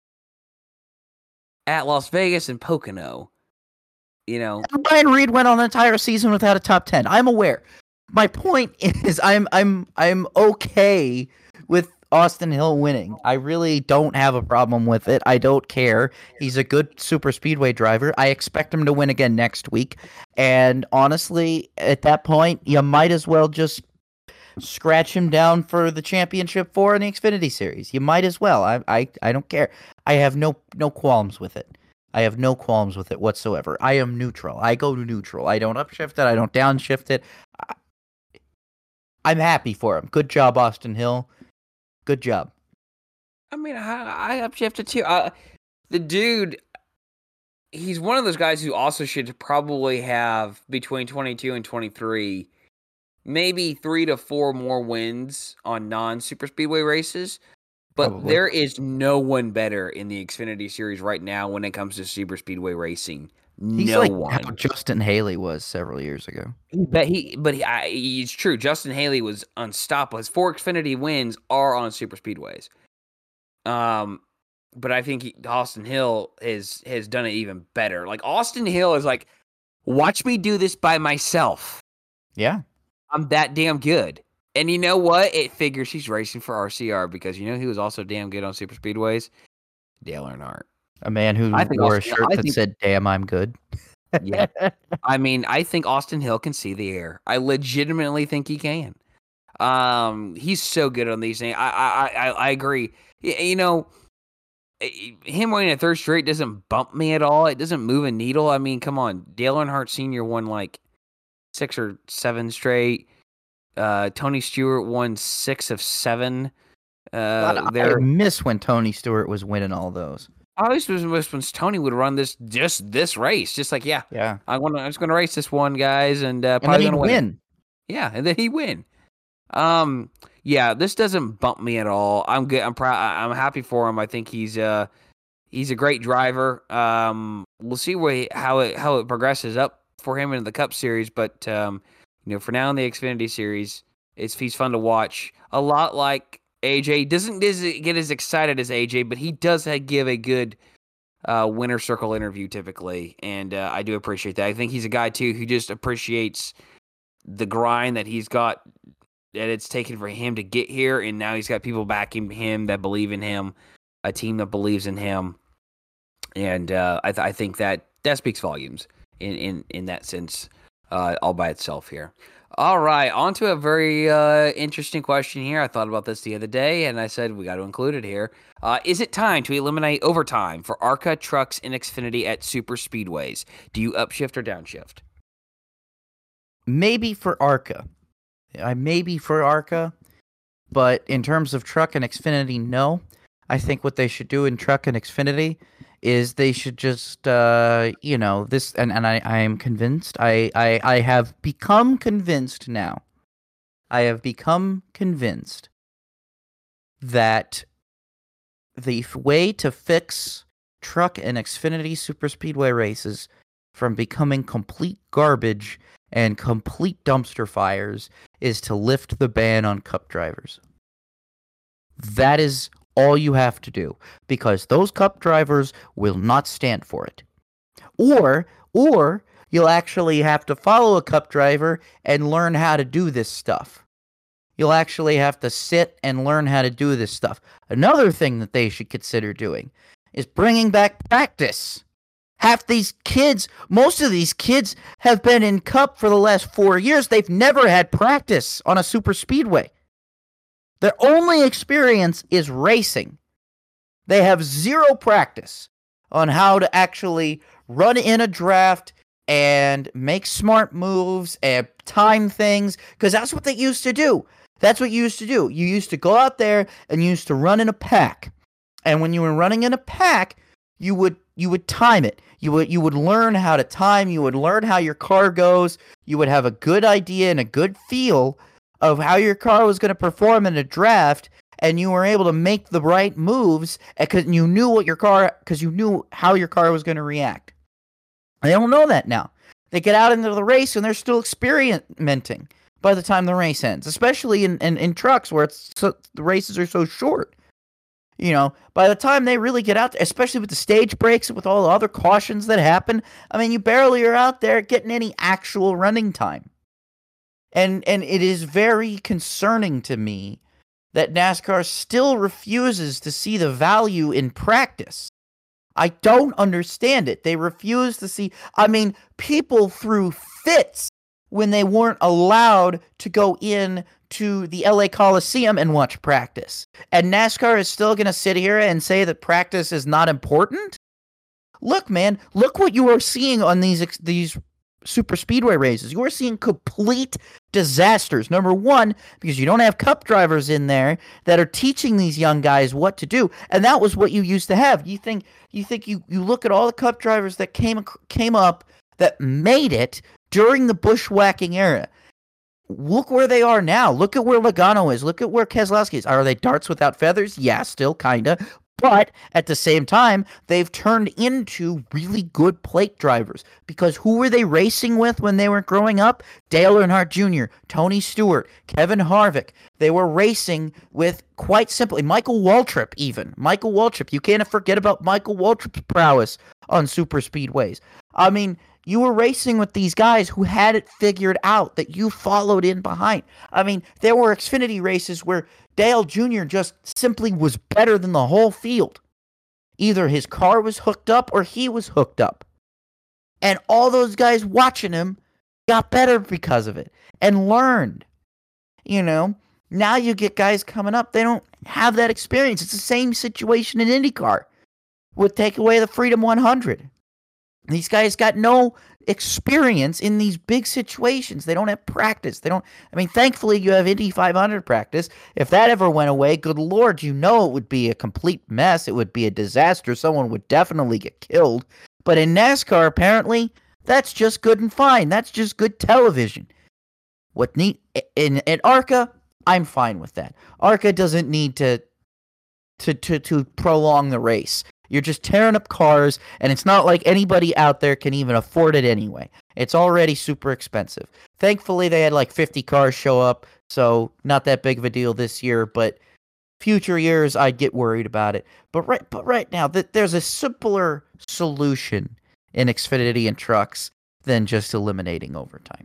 at Las Vegas and Pocono. Ryan Reed went on an entire season without a top 10. I'm aware. My point is, I'm okay with Austin Hill winning. I really don't have a problem with it. I don't care. He's a good super speedway driver. I expect him to win again next week. And honestly, at that point, you might as well just scratch him down for the championship in the Xfinity Series. You might as well. I don't care. I have no qualms with it. I have no qualms with it whatsoever. I am neutral. I go to neutral. I don't upshift it. I don't downshift it. I'm happy for him. Good job, Austin Hill. Good job. I mean, I upshifted too. The dude, he's one of those guys who also should probably have between 22 and 23, maybe 3 to 4 more wins on non-super speedway races. But Probably. There is no one better in the Xfinity Series right now when it comes to super speedway racing. He's no like one. How Justin Haley was several years ago. It's true. Justin Haley was unstoppable. His 4 Xfinity wins are on super speedways. But I think Austin Hill has done it even better. Like Austin Hill is like, watch me do this by myself. Yeah, I'm that damn good. And you know what? It figures he's racing for RCR because he was also damn good on super speedways. Dale Earnhardt. A man who wore a shirt that said, "Damn, I'm good." Yeah. I mean, I think Austin Hill can see the air. I legitimately think he can. He's so good on these things. I agree. Him winning a third straight doesn't bump me at all. It doesn't move a needle. I mean, come on. Dale Earnhardt Sr. won like 6 or 7 straight. Tony Stewart won 6 of 7. I miss when Tony Stewart was winning all those. I always wish when Tony would run this race, just like I'm just gonna race this one, guys, and probably gonna win. Yeah, and then he win. This doesn't bump me at all. I'm good. I'm proud. I'm happy for him. I think he's a great driver. We'll see how it progresses up for him in the Cup Series, but for now in the Xfinity Series, he's fun to watch. A lot like AJ doesn't get as excited as AJ, but he does give a good winner circle interview typically, and I do appreciate that. I think he's a guy too who just appreciates the grind that he's got, that it's taken for him to get here, and now he's got people backing him that believe in him, a team that believes in him, and I think that speaks volumes in that sense, all by itself here. All right, on to a very interesting question here. I thought about this the other day, and I said we got to include it here. Is it time to eliminate overtime for ARCA trucks in Xfinity at super speedways? Do you upshift or downshift? Maybe for ARCA. But in terms of truck and Xfinity, no. I think what they should do in truck and Xfinity is they should just, this, and I am convinced, I have become convinced now. I have become convinced that the way to fix truck and Xfinity superspeedway races from becoming complete garbage and complete dumpster fires is to lift the ban on Cup drivers. That is all you have to do, because those Cup drivers will not stand for it. Or you'll actually have to follow a Cup driver and learn how to do this stuff. You'll actually have to sit and learn how to do this stuff. Another thing that they should consider doing is bringing back practice. Most of these kids have been in Cup for the last 4 years. They've never had practice on a super speedway. Their only experience is racing. They have zero practice on how to actually run in a draft and make smart moves and time things, because that's what they used to do. That's what you used to do. You used to go out there and you used to run in a pack. And when you were running in a pack, you would time it. You would learn how to time, you would learn how your car goes, you would have a good idea and a good feel of how your car was going to perform in a draft, and you were able to make the right moves because you knew how your car was going to react. They don't know that now. They get out into the race and they're still experimenting by the time the race ends, especially in trucks where the races are so short. You know, by the time they really get out there, especially with the stage breaks and with all the other cautions that happen, I mean, you barely are out there getting any actual running time. And it is very concerning to me that NASCAR still refuses to see the value in practice. I don't understand it. They refuse to see. I mean, people threw fits when they weren't allowed to go in to the LA Coliseum and watch practice. And NASCAR is still going to sit here and say that practice is not important? Look, man, look what you are seeing on these super speedway races. You are seeing complete disasters. Number one, because you don't have cup drivers in there that are teaching these young guys what to do. And that was what you used to have. You look at all the cup drivers that came up that made it during the bushwhacking era. Look where they are now. Look at where Logano is. Look at where Keselowski is. Are they darts without feathers? Yeah, still kinda. But at the same time, they've turned into really good plate drivers. Because who were they racing with when they were growing up? Dale Earnhardt Jr., Tony Stewart, Kevin Harvick. They were racing with, quite simply, Michael Waltrip even. Michael Waltrip. You can't forget about Michael Waltrip's prowess on super speedways. I mean, you were racing with these guys who had it figured out that you followed in behind. I mean, there were Xfinity races where Dale Jr. just simply was better than the whole field. Either his car was hooked up or he was hooked up. And all those guys watching him got better because of it and learned. You know, now you get guys coming up, they don't have that experience. It's the same situation in IndyCar. Would take away the Freedom 100. These guys got no experience in these big situations. They don't have practice. Thankfully you have Indy 500 practice. If that ever went away, good Lord, it would be a complete mess. It would be a disaster. Someone would definitely get killed. But in NASCAR, apparently, that's just good and fine. That's just good television. In ARCA, I'm fine with that. ARCA doesn't need to prolong the race. You're just tearing up cars, and it's not like anybody out there can even afford it anyway. It's already super expensive. Thankfully, they had like 50 cars show up, so not that big of a deal this year, but future years, I'd get worried about it. But right now, there's a simpler solution in Xfinity and trucks than just eliminating overtime.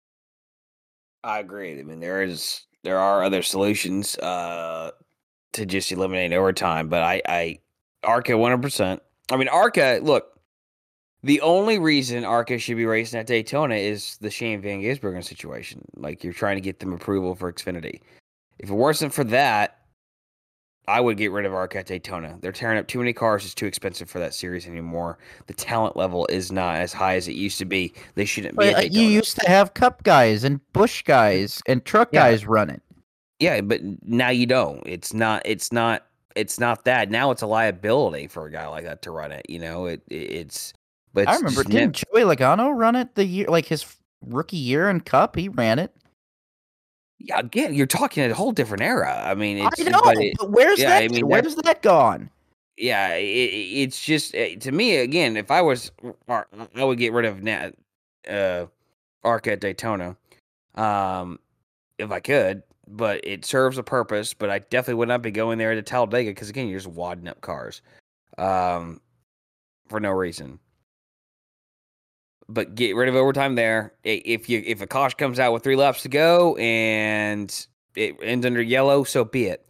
I agree. I mean, there are other solutions to just eliminate overtime, but I ARCA 100%. I mean, ARCA, look, the only reason ARCA should be racing at Daytona is the Shane Van Gisbergen situation. Like, you're trying to get them approval for Xfinity. If it wasn't for that, I would get rid of ARCA at Daytona. They're tearing up too many cars. It's too expensive for that series anymore. The talent level is not as high as it used to be. They shouldn't be at Daytona. You used to have Cup guys and Busch guys and truck guys run it. Yeah, but now you don't. It's not that. Now it's a liability for a guy like that to run it. You know, it's. But I remember, didn't Joey Logano run it his rookie year in Cup? He ran it. Yeah, again, you're talking a whole different era. I mean, I know, but where's that? I mean, where's that gone? Yeah, it's just to me again. If I was, I would get rid of ARCA at Daytona, if I could. But it serves a purpose. But I definitely would not be going there to Talladega because again, you're just wadding up cars, for no reason. But get rid of overtime there. If a caution comes out with 3 laps to go and it ends under yellow, so be it.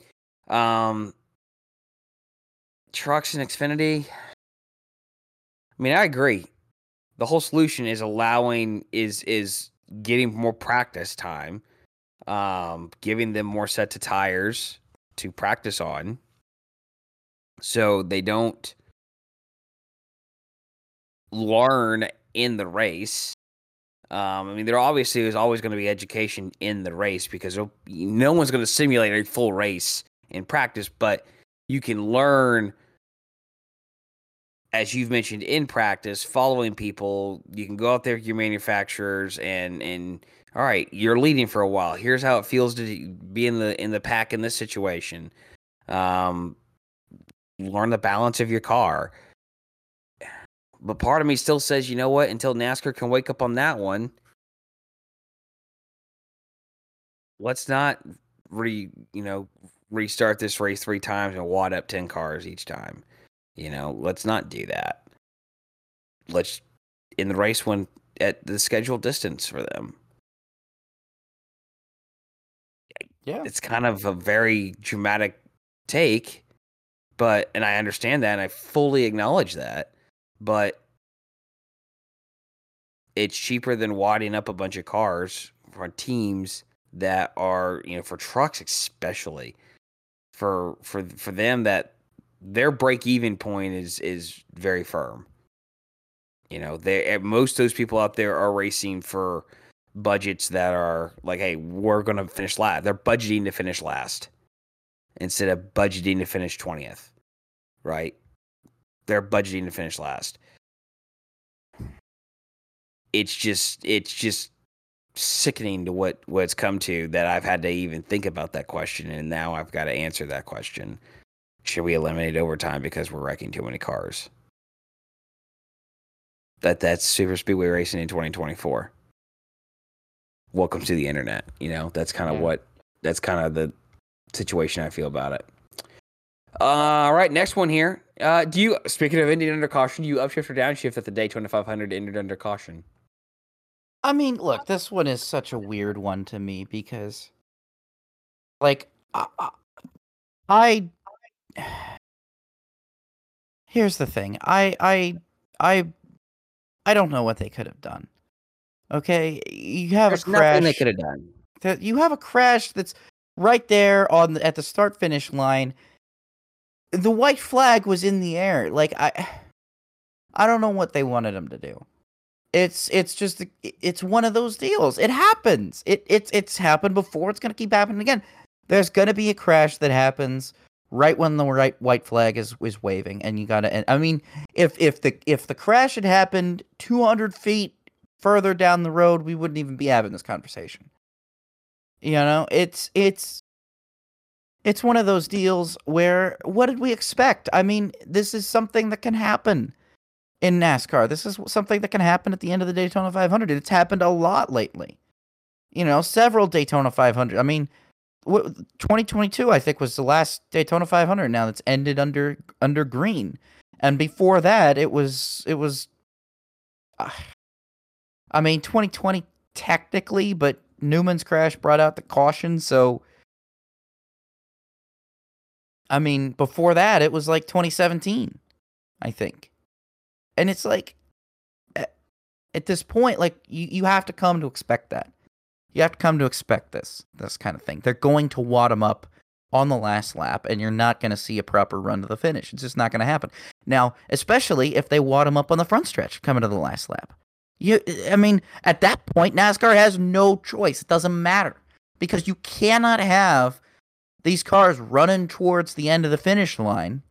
Trucks and Xfinity. I mean, I agree. The whole solution is getting more practice time giving them more sets of tires to practice on, so they don't learn in the race. I mean, there obviously is always going to be education in the race because no one's going to simulate a full race in practice, but you can learn, as you've mentioned, in practice, following people. You can go out there with your manufacturers and all right, you're leading for a while. Here's how it feels to be in the pack in this situation. Learn the balance of your car. But part of me still says, you know what? Until NASCAR can wake up on that one, let's not restart this race 3 times and wad up 10 cars each time. Let's not do that. Let's in the race when at the scheduled distance for them. Yeah. It's kind of a very dramatic take, and I understand that and I fully acknowledge that. But it's cheaper than wadding up a bunch of cars for teams that are, for trucks especially, for them, that their break-even point is very firm. Most of those people out there are racing for budgets that are like, hey, we're going to finish last. They're budgeting to finish last instead of budgeting to finish 20th, right? They're budgeting to finish last. It's just sickening to what's come to, that I've had to even think about that question, and now I've got to answer that question. Should we eliminate overtime because we're wrecking too many cars? That's super speedway racing in 2024. Welcome to the internet. That's kind of that's kind of the situation I feel about it. All right, next one here. Speaking of ending under caution, do you upshift or downshift at the Daytona 500 ended under caution? I mean, look, this one is such a weird one to me because, like, here's the thing. I don't know what they could have done. Okay, you have There's a crash. Nothing they could have done. You have a crash that's right there at the start finish line. The white flag was in the air. Like, I don't know what they wanted them to do. It's just it's one of those deals. It happens. It's happened before. It's gonna keep happening again. There's gonna be a crash that happens right when the white flag is waving, and you gotta. And I mean, if the crash had happened 200 feet further down the road, we wouldn't even be having this conversation. It's one of those deals where, what did we expect? I mean, this is something that can happen in NASCAR. This is something that can happen at the end of the Daytona 500. It's happened a lot lately. Several Daytona 500. I mean, 2022, I think, was the last Daytona 500 now that's ended under green. And before that, it was I mean, 2020 technically, but Newman's crash brought out the caution, so I mean, before that, it was like 2017, I think. And it's like, at this point, like, you have to come to expect that. You have to come to expect this kind of thing. They're going to wad them up on the last lap, and you're not going to see a proper run to the finish. It's just not going to happen. Now, especially if they wad them up on the front stretch coming to the last lap. I mean, at that point, NASCAR has no choice. It doesn't matter. Because you cannot have these cars running towards the end of the finish line,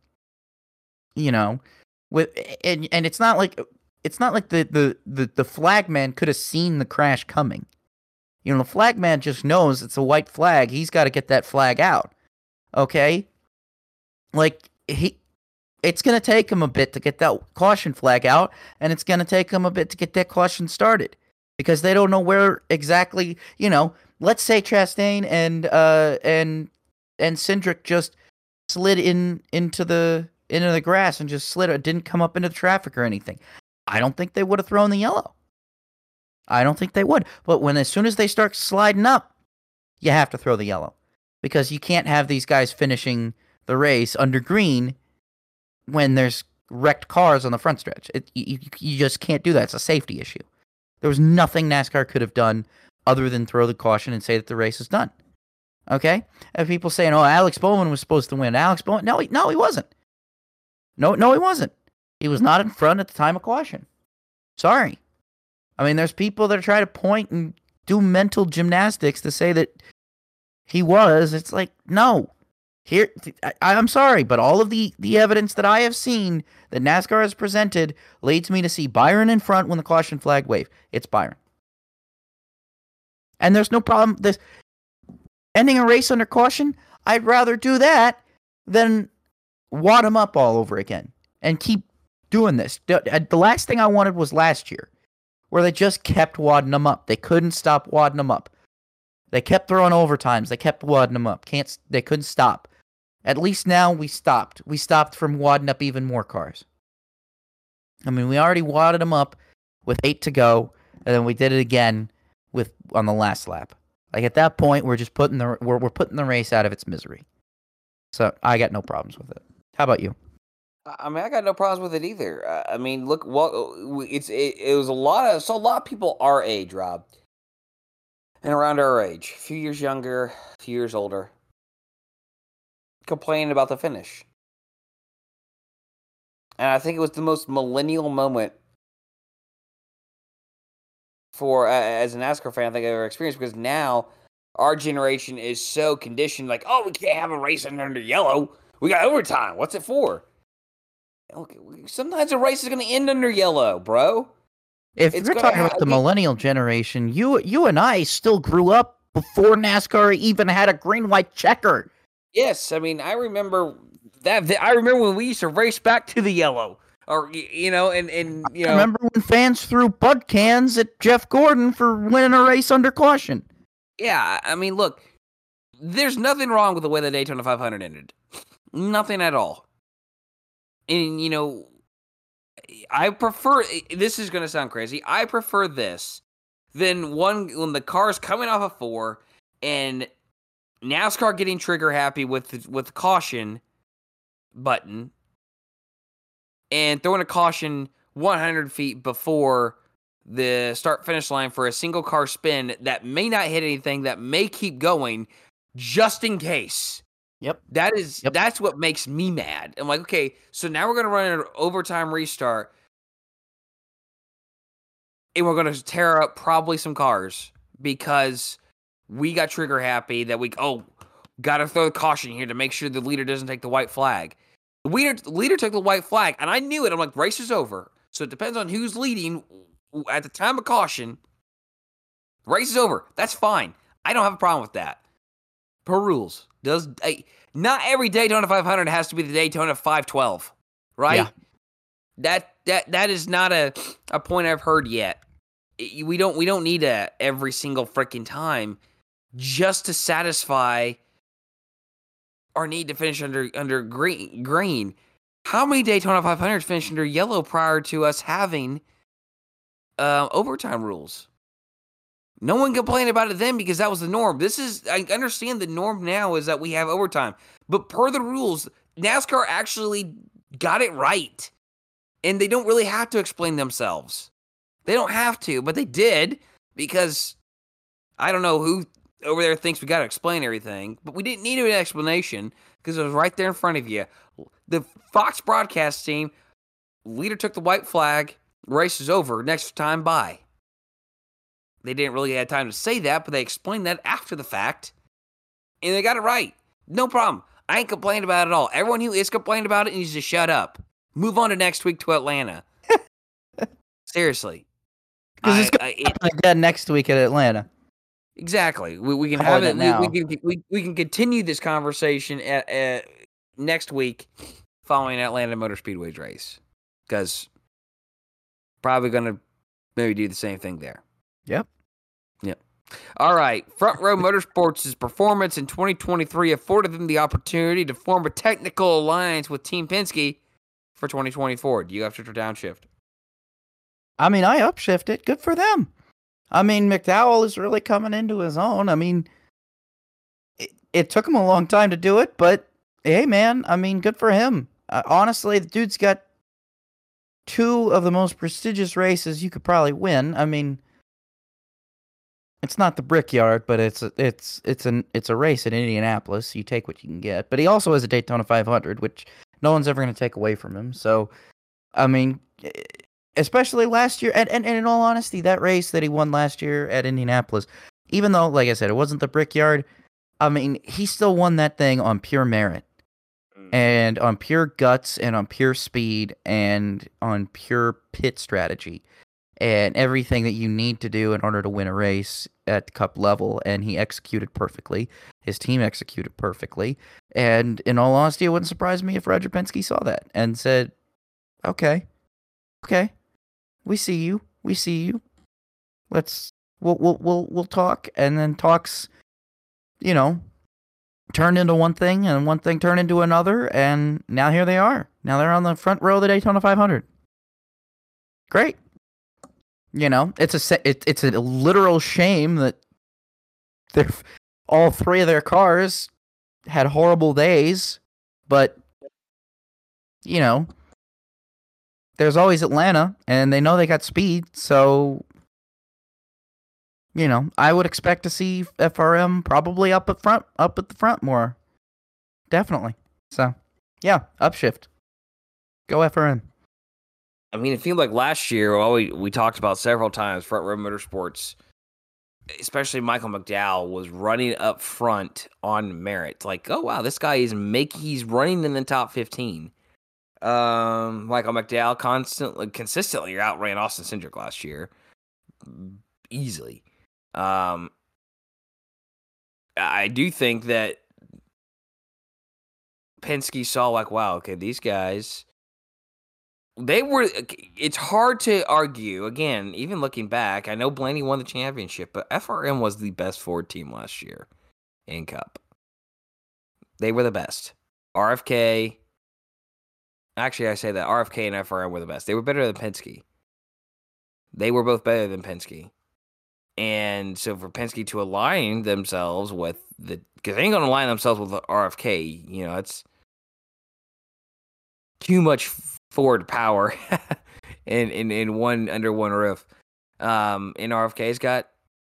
with and it's not like the flagman could have seen the crash coming. The flagman just knows it's a white flag. He's got to get that flag out. Okay? Like, it's going to take him a bit to get that caution flag out, and it's going to take him a bit to get that caution started, because they don't know where exactly, let's say Chastain and Cindric just slid into the grass and just slid, or didn't come up into the traffic or anything. I don't think they would have thrown the yellow. I don't think they would. But as soon as they start sliding up, you have to throw the yellow, because you can't have these guys finishing the race under green when there's wrecked cars on the front stretch. You just can't do that. It's a safety issue. There was nothing NASCAR could have done other than throw the caution and say that the race is done. Okay? And people saying, "Oh, Alex Bowman was supposed to win." Alex Bowman? No, he wasn't. No, he wasn't. He was not in front at the time of caution. Sorry. I mean, there's people that try to point and do mental gymnastics to say that he was. It's like, no. Here, I'm sorry, but all of the evidence that I have seen that NASCAR has presented leads me to see Byron in front when the caution flag wave. It's Byron. And there's no problem. This ending a race under caution, I'd rather do that than wad him up all over again and keep doing this. The last thing I wanted was last year, where they just kept wadding them up. They couldn't stop wadding them up. They kept throwing overtimes. They kept wadding them up. They couldn't stop. At least now we stopped. We stopped from wadding up even more cars. I mean, we already wadded them up with 8 to go, and then we did it again on the last lap. Like at that point, we're just putting we're putting the race out of its misery. So I got no problems with it. How about you? I mean, I got no problems with it either. I mean, look, it was a lot of people our age, Rob, and around our age, a few years younger, a few years older, complaining about the finish. And I think it was the most millennial moment for as an NASCAR fan I think I've ever experienced, because now our generation is so conditioned, like, oh, we can't have a race under yellow. We got overtime. What's it for? Okay, sometimes a race is going to end under yellow, bro. If you're talking about the millennial generation, you and I still grew up before NASCAR even had a green-white checker. Yes, I mean, I remember that. I remember when we used to race back to the yellow. Or, you know, and you know. I remember when fans threw Bud cans at Jeff Gordon for winning a race under caution. Yeah, I mean, look, there's nothing wrong with the way the Daytona 500 ended. Nothing at all. And, you know, I prefer, this is going to sound crazy, I prefer this than when the car's coming off of 4 and NASCAR getting trigger happy with the caution button and throwing a caution 100 feet before the start-finish line for a single car spin that may not hit anything, that may keep going, just in case. Yep. That's what makes me mad. I'm like, okay, so now we're going to run an overtime restart, and we're going to tear up probably some cars because we got trigger happy that got to throw the caution here to make sure the leader doesn't take the white flag. The leader took the white flag, and I knew it. I'm like, race is over. So it depends on who's leading at the time of caution. Race is over. That's fine. I don't have a problem with that. Per rules. Not every Daytona 500 has to be the Daytona 512, right? Yeah. That is not a point I've heard yet. We don't need that every single freaking time just to satisfy our need to finish under green. How many Daytona 500s finished under yellow prior to us having overtime rules? No one complained about it then because that was the norm. I understand the norm now is that we have overtime. But per the rules, NASCAR actually got it right. And they don't really have to explain themselves. They don't have to, but they did because I don't know who over there thinks we got to explain everything. But we didn't need an explanation because it was right there in front of you. The Fox broadcast team, leader took the white flag, race is over, next time, bye. They didn't really have time to say that, but they explained that after the fact, and they got it right. No problem. I ain't complaining about it at all. Everyone who is complaining about it needs to shut up. Move on to next week to Atlanta. Seriously. Because it's going to be like that next week at Atlanta. Exactly. We can have it now. We can continue this conversation at next week following Atlanta Motor Speedway's race. Because probably going to maybe do the same thing there. Yep. All right. Front Row Motorsports' performance in 2023 afforded them the opportunity to form a technical alliance with Team Penske for 2024. Do you upshift or downshift? I mean, I upshift it. Good for them. I mean, McDowell is really coming into his own. I mean, it took him a long time to do it, but hey, man, I mean, good for him. Honestly, the dude's got 2 of the most prestigious races you could probably win. I mean, it's not the Brickyard, but it's a race in Indianapolis. You take what you can get. But he also has a Daytona 500, which no one's ever going to take away from him. So, I mean, especially last year, and in all honesty, that race that he won last year at Indianapolis, even though, like I said, it wasn't the Brickyard, I mean, he still won that thing on pure merit and on pure guts and on pure speed and on pure pit strategy and everything that you need to do in order to win a race at the cup level. And he executed perfectly. His team executed perfectly. And in all honesty, it wouldn't surprise me if Roger Penske saw that and said, okay, we see you. We'll talk. And then talks, turned into one thing and one thing turned into another. And now here they are. Now they're on the front row of the Daytona 500. Great. It's a literal shame that all three of their cars had horrible days, but there's always Atlanta, and they know they got speed, so I would expect to see FRM probably up at the front more, definitely. So yeah, upshift, go FRM. I mean, it seemed like last year, we talked about several times, Front Row Motorsports, especially Michael McDowell, was running up front on merit. Like, oh, wow, this guy he's running in the top 15. Michael McDowell consistently outran Austin Cindric last year. Easily. I do think that Penske saw, like, wow, okay, these guys... It's hard to argue, again, even looking back, I know Blaney won the championship, but FRM was the best Ford team last year in Cup. They were the best. RFK, actually I say that, RFK and FRM were the best. They were better than Penske. They were both better than Penske. And so for Penske to align themselves with because they ain't going to align themselves with the RFK, it's too much Ford power in one under one roof. And RFK's got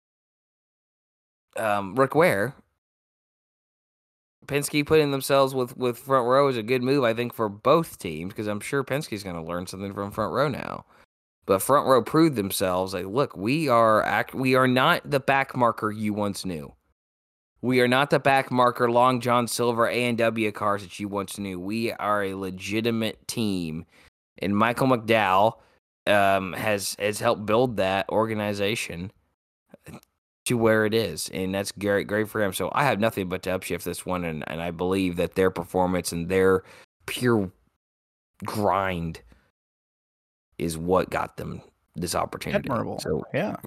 Rick Ware. Penske putting themselves with Front Row is a good move, I think, for both teams, because I'm sure Penske's going to learn something from Front Row now. But Front Row proved themselves, like, look, we are not the back marker you once knew. We are not the back marker Long John Silver A&W cars that you once knew. We are a legitimate team. And Michael McDowell has helped build that organization to where it is, and that's great for him. So I have nothing but to upshift this one, and I believe that their performance and their pure grind is what got them this opportunity. Admirable. So yeah.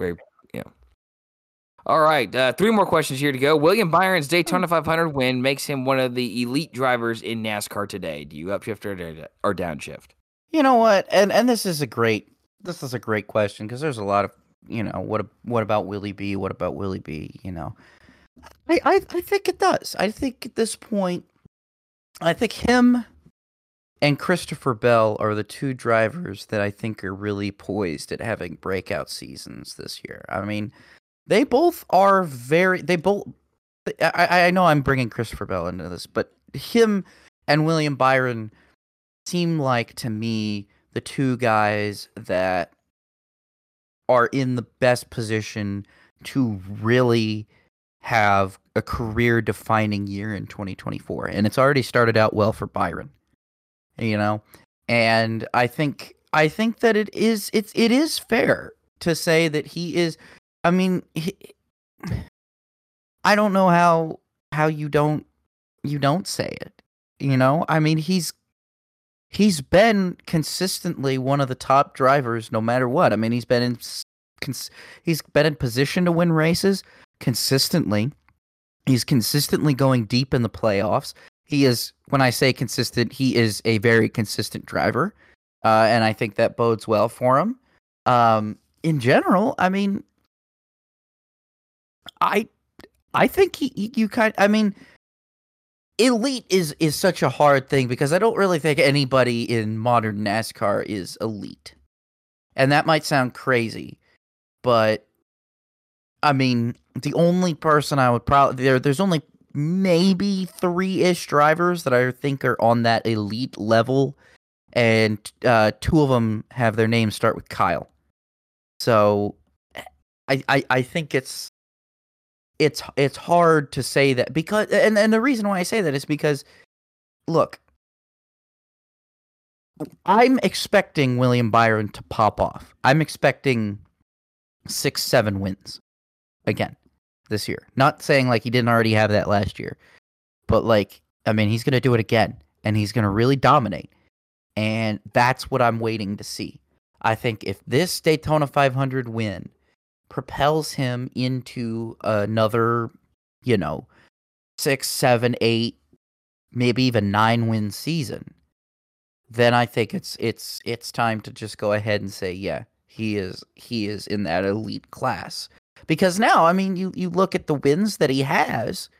All right, 3 more questions here to go. William Byron's Daytona 500 win makes him one of the elite drivers in NASCAR today. Do you upshift or downshift? You know what? And this is a great question, because there's a lot of, what about Willie B? What about Willie B? I think it does. I think at this point, I think him and Christopher Bell are the two drivers that I think are really poised at having breakout seasons this year. I mean, they both are I know I'm bringing Christopher Bell into this, but him and William Byron seem like, to me, the two guys that are in the best position to really have a career-defining year in 2024. And it's already started out well for Byron, and I think that it is fair to say that he is. I mean, I don't know how you don't say it. I mean, he's been consistently one of the top drivers no matter what. I mean, he's been in position to win races consistently. He's consistently going deep in the playoffs. He is, when I say consistent, he is a very consistent driver. And I think that bodes well for him. In general, I mean, I think elite is such a hard thing, because I don't really think anybody in modern NASCAR is elite. And that might sound crazy, but I mean, the only person I would probably there's only maybe 3-ish drivers that I think are on that elite level, and 2 of them have their names start with Kyle. So I think it's hard to say that, because and the reason why I say that is because, look, I'm expecting William Byron to pop off. I'm expecting 6-7 wins again this year. Not saying like he didn't already have that last year, but like, I mean, he's going to do it again, and he's going to really dominate. And that's what I'm waiting to see. I think if this Daytona 500 win propels him into another, 6, 7, 8, maybe even 9-win season, then I think it's time to just go ahead and say, yeah, he is in that elite class. Because now, I mean, you look at the wins that he has,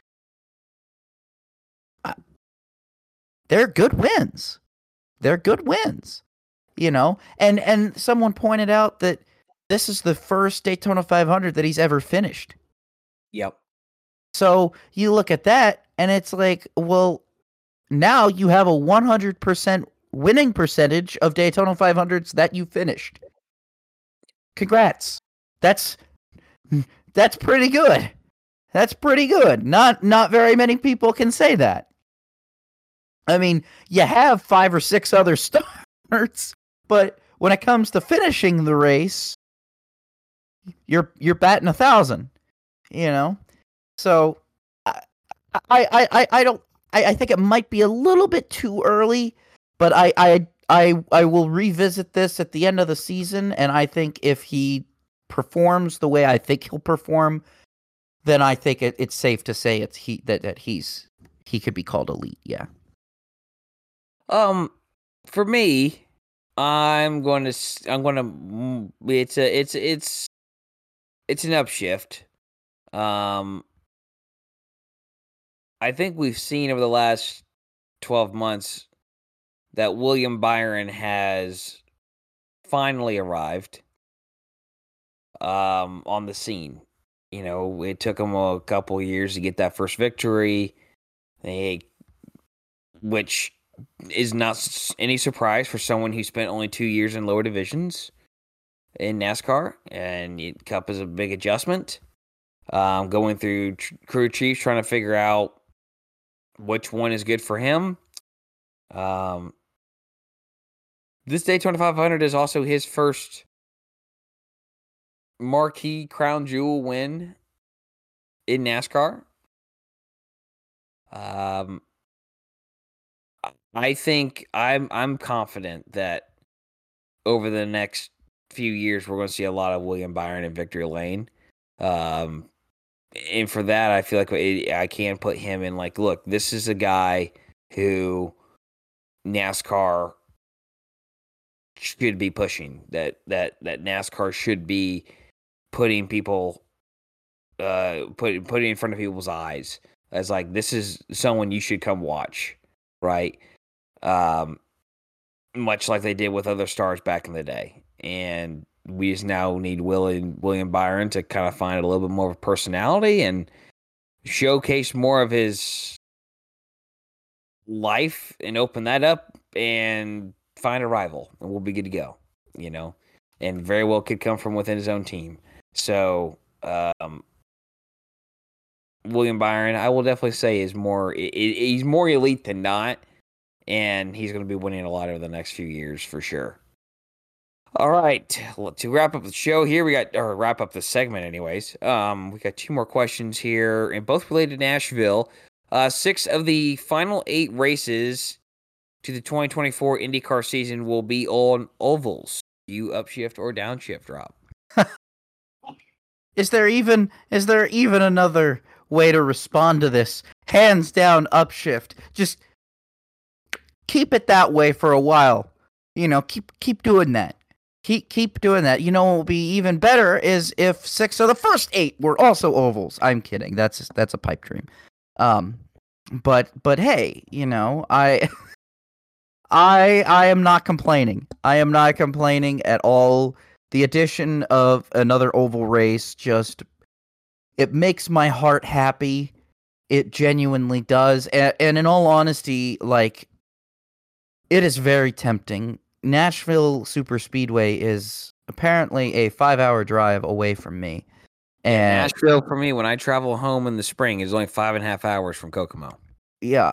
they're good wins. They're good wins, And someone pointed out that this is the first Daytona 500 that he's ever finished. Yep. So you look at that, and it's like, well, now you have a 100% winning percentage of Daytona 500s that you finished. Congrats. That's pretty good. That's pretty good. Not very many people can say that. I mean, you have 5 or 6 other starts, but when it comes to finishing the race, you're batting 1,000. So I don't. I think it might be a little bit too early, but I will revisit this at the end of the season, and I think if he performs the way I think he'll perform, then I think it's safe to say that he could be called elite. Yeah. For me, it's an upshift. I think we've seen over the last 12 months that William Byron has finally arrived on the scene. It took him a couple years to get that first victory, which is not any surprise for someone who spent only 2 years in lower divisions in NASCAR, and Cup is a big adjustment. Going through crew chiefs, trying to figure out which one is good for him. This Daytona 500 is also his first marquee crown jewel win in NASCAR. I think I'm confident that over the next few years we're going to see a lot of William Byron in victory lane. And for that, I feel like I can put him in, like, look, this is a guy who NASCAR should be pushing, that NASCAR should be putting people, putting in front of people's eyes as, like, this is someone you should come watch, right? Much like they did with other stars back in the day. And we just now need William Byron to kind of find a little bit more of a personality and showcase more of his life and open that up and find a rival, and we'll be good to go, and very well could come from within his own team. So, William Byron, I will definitely say he's more elite than not, and he's going to be winning a lot over the next few years for sure. All right, to wrap up the show here, wrap up the segment anyways. We got 2 more questions here, and both related to Nashville. 6 of the final 8 races to the 2024 IndyCar season will be on ovals. You upshift or downshift, Rob? Is there even another way to respond to this? Hands down, upshift. Just keep it that way for a while. Keep doing that. Keep doing that. What will be even better is if 6 of the first 8 were also ovals. I'm kidding. That's a pipe dream. But hey, I am not complaining. I am not complaining at all. The addition of another oval race just It makes my heart happy. It genuinely does. And in all honesty, like, it is very tempting. Nashville Super Speedway is apparently a 5-hour drive away from me. Yeah, And Nashville for me, when I travel home in the spring, is only 5.5 hours from Kokomo. yeah,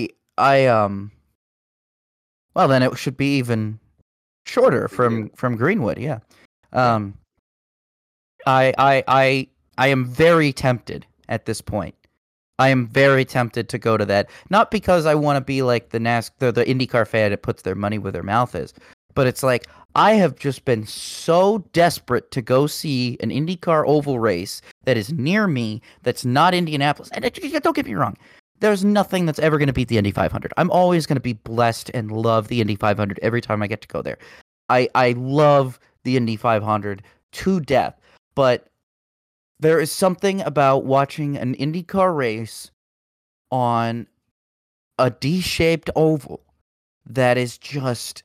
well, then it should be even shorter from Greenwood. Yeah. Um, I am very tempted at this point. I am very tempted to go to that. Not because I want to be like the IndyCar fan that puts their money where their mouth is, but it's like I have just been so desperate to go see an IndyCar oval race that is near me, that's not Indianapolis. And don't get me wrong, there's nothing that's ever going to beat the Indy 500. I'm always going to be blessed and love the Indy 500 every time I get to go there. I love the Indy 500 to death, but there is something about watching an IndyCar race on a D-shaped oval that is just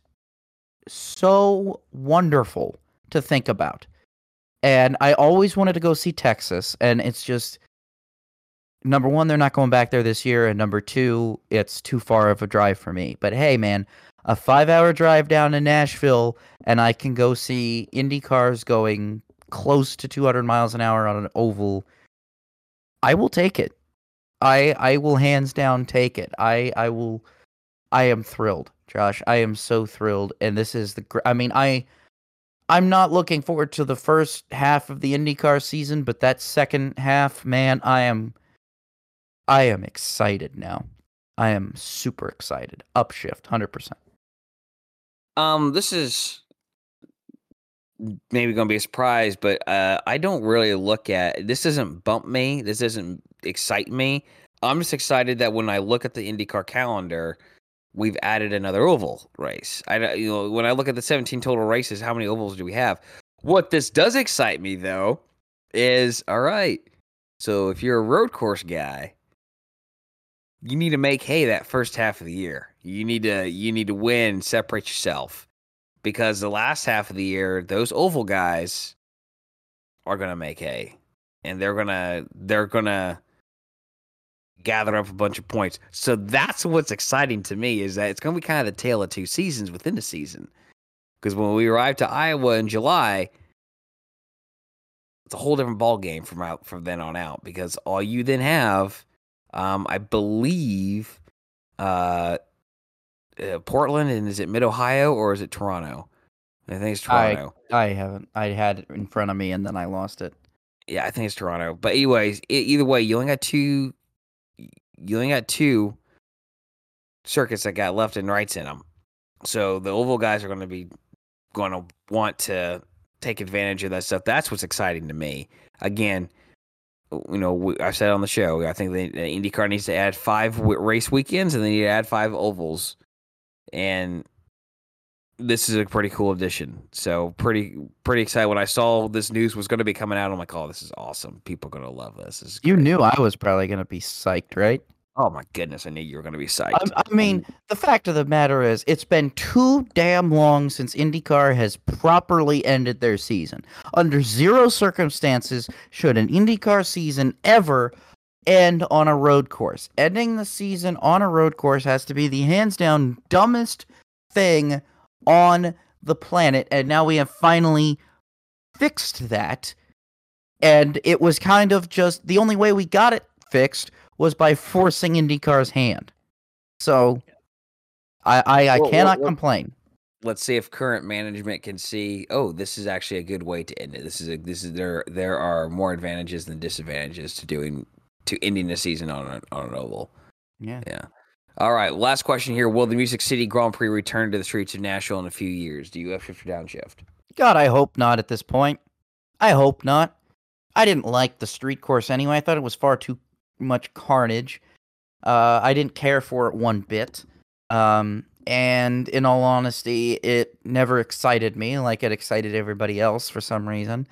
so wonderful to think about. And I always wanted to go see Texas, and it's just, number one, they're not going back there this year, and number two, it's too far of a drive for me. But hey, man, a 5-hour drive down to Nashville, and I can go see Indy cars going close to 200 miles an hour on an oval. I will take it. I will hands down take it. I am thrilled, Josh. I am so thrilled, and this is I'm not looking forward to the first half of the IndyCar season, but that second half, man, I am excited now. I am super excited. Upshift, 100%. This is maybe going to be a surprise, but I don't really look at this. Doesn't bump me. This doesn't excite me. I'm just excited that when I look at the IndyCar calendar, we've added another oval race. When I look at the 17 total races, how many ovals do we have? What this does excite me though is, all right, so if you're a road course guy, you need to make hay that first half of the year. You need to win, separate yourself. Because the last half of the year, those oval guys are gonna make hay, and they're gonna gather up a bunch of points. So that's what's exciting to me, is that it's gonna be kind of the tale of two seasons within the season. Because when we arrive to Iowa in July, it's a whole different ball game from then on out. Because all you then have, I believe, Portland, and is it Mid Ohio or is it Toronto? I think it's Toronto. I haven't. I had it in front of me and then I lost it. Yeah, I think it's Toronto. But anyways, either way, you only got two circuits that got left and rights in them. So the oval guys are going to want to take advantage of that stuff. That's what's exciting to me. Again, I said on the show, I think the IndyCar needs to add 5 race weekends, and they need to add 5 ovals. And this is a pretty cool addition. So pretty excited. When I saw this news was going to be coming out, I'm like, oh, this is awesome. People are going to love this. You knew I was probably going to be psyched, right? Oh my goodness, I knew you were going to be psyched. I mean, the fact of the matter is, it's been too damn long since IndyCar has properly ended their season. Under zero circumstances should an IndyCar season ever end on a road course. Ending the season on a road course has to be the hands down dumbest thing on the planet, and now we have finally fixed that. And it was kind of just the only way we got it fixed was by forcing IndyCar's hand. So I cannot complain. Let's see if current management can see, oh, this is actually a good way to end it. There are more advantages than disadvantages to ending the season on an oval. Yeah. All right, last question here. Will the Music City Grand Prix return to the streets of Nashville in a few years? Do you upshift or downshift? God, I hope not at this point. I hope not. I didn't like the street course anyway. I thought it was far too much carnage. I didn't care for it one bit. And in all honesty, it never excited me like it excited everybody else for some reason.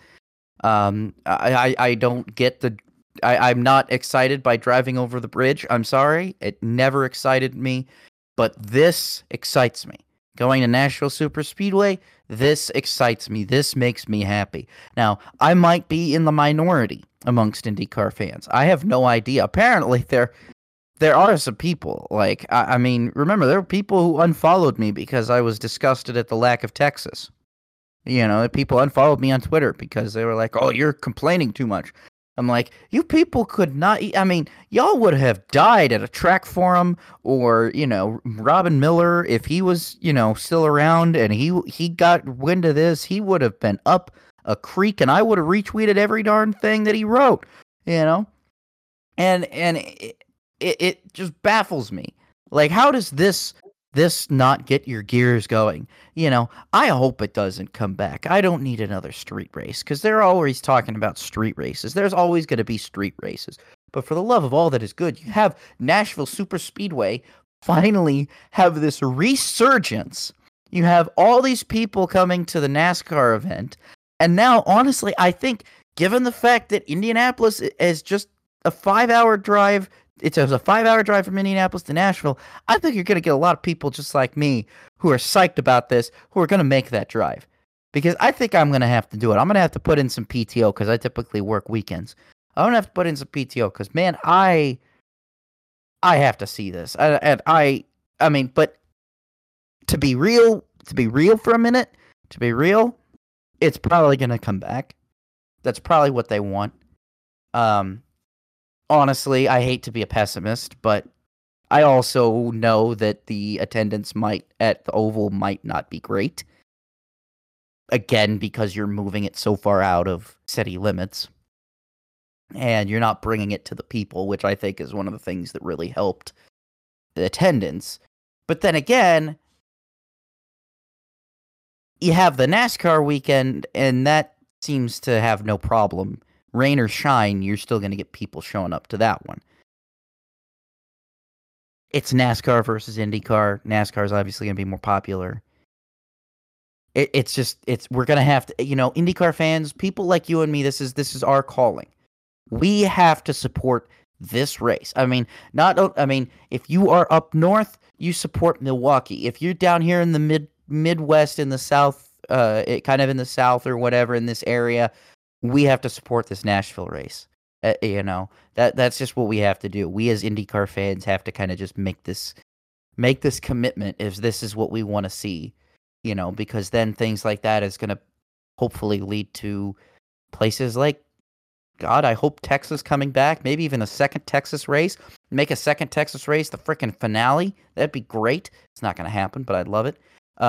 I don't get I'm not excited by driving over the bridge. I'm sorry. It never excited me. But this excites me. going to Nashville Super Speedway, this excites me. This makes me happy. Now, I might be in the minority amongst IndyCar fans. I have no idea. Apparently, there are some people. Like, I mean, remember, there were people who unfollowed me because I was disgusted at the lack of Texas. People unfollowed me on Twitter because they were like, "Oh, you're complaining too much." I'm like, you people could not. I mean, y'all would have died at a track forum, or Robin Miller, if he was still around and he got wind of this, he would have been up a creek, and I would have retweeted every darn thing that he wrote. And it just baffles me. Like, how does this not get your gears going? I hope it doesn't come back. I don't need another street race, because they're always talking about street races. There's always going to be street races. But for the love of all that is good, you have Nashville Super Speedway finally have this resurgence. You have all these people coming to the NASCAR event. And now, honestly, I think, given the fact that Indianapolis is just a 5-hour drive, it's a 5-hour drive from Indianapolis to Nashville, I think you're going to get a lot of people just like me who are psyched about this, who are going to make that drive. Because I think I'm going to have to do it. I'm going to have to put in some PTO, because I typically work weekends. I'm going to have to put in some PTO because, man, I have to see this. I mean, but to be real for a minute, it's probably going to come back. That's probably what they want. Honestly, I hate to be a pessimist, but I also know that the attendance at the Oval might not be great. Again, because you're moving it so far out of city limits. And you're not bringing it to the people, which I think is one of the things that really helped the attendance. But then again, you have the NASCAR weekend, and that seems to have no problem. Rain or shine, you're still going to get people showing up to that one. It's NASCAR versus IndyCar. NASCAR is obviously going to be more popular. We're going to have to, IndyCar fans, people like you and me, this is our calling. We have to support this race. I mean, if you are up north, you support Milwaukee. If you're down here in the Midwest, in the South, kind of in the South or whatever, in this area, we have to support this Nashville race. That's just what we have to do. We as IndyCar fans have to kind of just make this commitment if this is what we want to see, because then things like that is going to hopefully lead to places like, God, I hope Texas coming back, maybe even a second Texas race. Make a second Texas race the freaking finale. That'd be great. It's not going to happen, but I'd love it.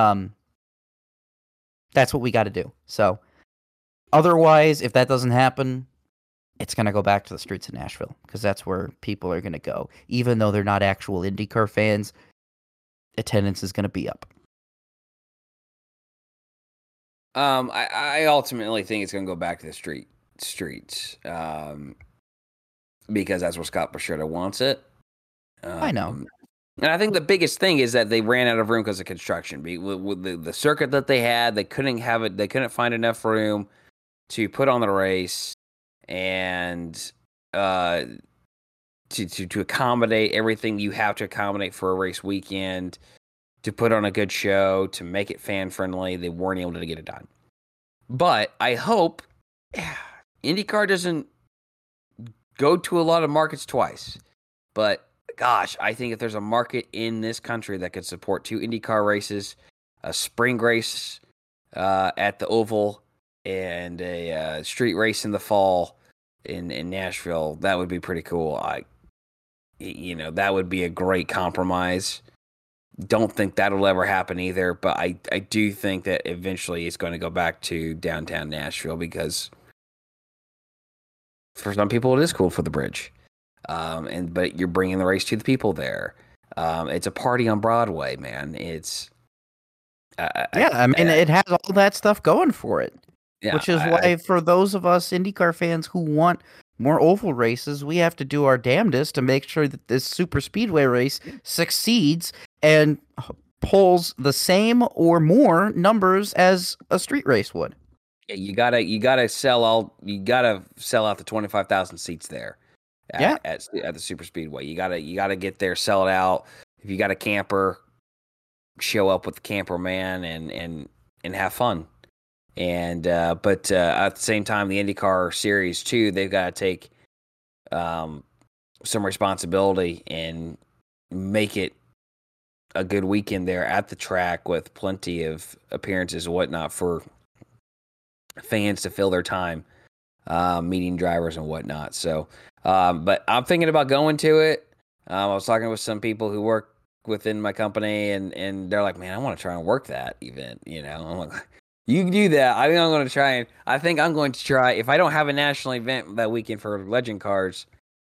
That's what we got to do. So otherwise, if that doesn't happen, it's going to go back to the streets of Nashville, because that's where people are going to go. Even though they're not actual IndyCar fans, attendance is going to be up. I ultimately think it's going to go back to the streets, because that's where Scott Borchetta wants it. I know. And I think the biggest thing is that they ran out of room because of construction. With the circuit that they had, they couldn't find enough room to put on the race, and to accommodate everything you have to accommodate for a race weekend, to put on a good show, to make it fan friendly. They weren't able to get it done. But I hope IndyCar doesn't go to a lot of markets twice. But gosh, I think if there's a market in this country that could support 2 IndyCar races, a spring race at the Oval, and a street race in the fall in Nashville, that would be pretty cool. That would be a great compromise. Don't think that'll ever happen either, but I do think that eventually it's going to go back to downtown Nashville, because for some people it is cool for the bridge. But you're bringing the race to the people there. It's a party on Broadway, man. It's it has all that stuff going for it. Yeah, which is why for those of us IndyCar fans who want more oval races, we have to do our damnedest to make sure that this super speedway race succeeds and pulls the same or more numbers as a street race would. Yeah, you gotta sell out the 25,000 seats there. At the super speedway, you gotta get there, sell it out. If you got a camper, show up with the camperman and have fun. And but at the same time, the IndyCar Series too, they've got to take some responsibility and make it a good weekend there at the track with plenty of appearances and whatnot for fans to fill their time meeting drivers and whatnot. So, but I'm thinking about going to it. I was talking with some people who work within my company, and they're like, "Man, I want to try and work that event." You know, I'm like, "You can do that." I think I'm going to try, and I think I'm going to try. If I don't have a national event that weekend for Legend Cars,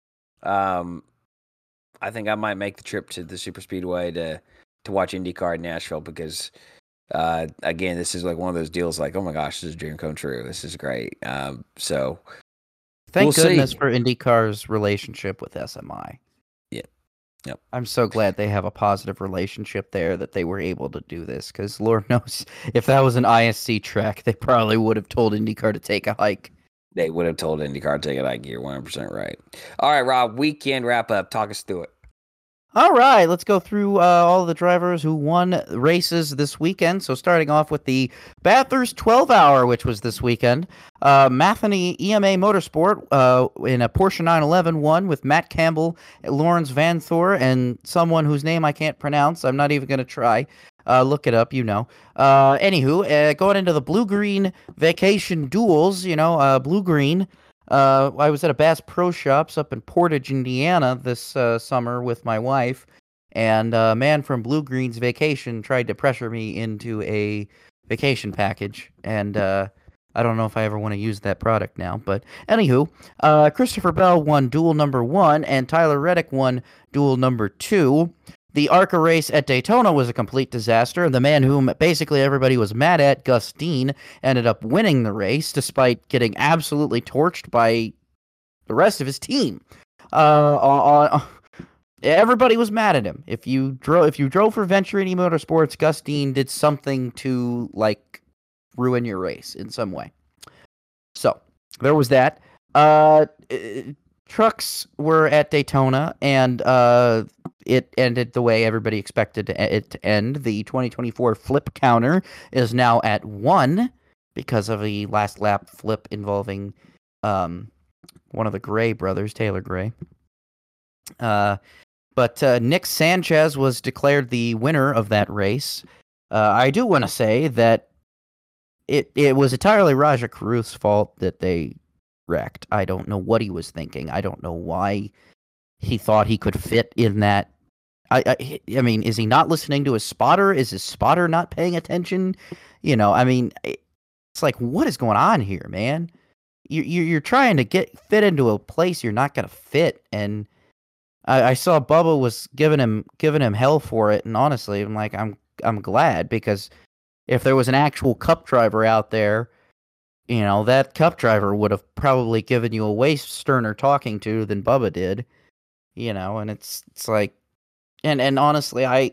I think I might make the trip to the Super Speedway to watch IndyCar in Nashville because, again, this is like one of those deals. Like, oh my gosh, this is a dream come true. This is great. So Thank we'll goodness see. for IndyCar's relationship with SMI. Yeah. Yep. I'm so glad they have a positive relationship there that they were able to do this. Because Lord knows, if that was an ISC track, they probably would have told IndyCar to take a hike. They would have told IndyCar to take it like you're 100% right. All right, Rob, weekend wrap up. Talk us through it. All right, let's go through all the drivers who won races this weekend. So starting off with the Bathurst 12 Hour, which was this weekend. Matheny EMA Motorsport in a Porsche 911 won with Matt Campbell, Lawrence Van Thor, and someone whose name I can't pronounce. I'm not even going to try. Look it up, you know. Going into the Blue-Green Vacation Duels, Blue-Green. I was at a Bass Pro Shops up in Portage, Indiana this summer with my wife, and a man from Blue Green's Vacation tried to pressure me into a vacation package, and I don't know if I ever want to use that product now, but anywho, Christopher Bell won duel number 1, and Tyler Reddick won duel number 2. The ARCA race at Daytona was a complete disaster, and the man whom basically everybody was mad at, Gus Dean, ended up winning the race despite getting absolutely torched by the rest of his team. Everybody was mad at him. If you drove for Venturini Motorsports, Gus Dean did something to ruin your race in some way. So there was that. Trucks were at Daytona, and it ended the way everybody expected it to end. The 2024 flip counter is now at 1 because of the last lap flip involving one of the Gray brothers, Taylor Gray. But Nick Sanchez was declared the winner of that race. I do want to say that it was entirely Raja Caruth's fault that they wrecked. I don't know what he was thinking. I don't know why he thought he could fit in that. I mean, is he not listening to his spotter? Is his spotter not paying attention? It's like, what is going on here, man? You're trying to fit into a place you're not gonna fit, and I saw Bubba was giving him hell for it, and honestly, I'm like, I'm glad, because if there was an actual Cup driver out there, that Cup driver would have probably given you a way sterner talking to than Bubba did, and it's like, and honestly, I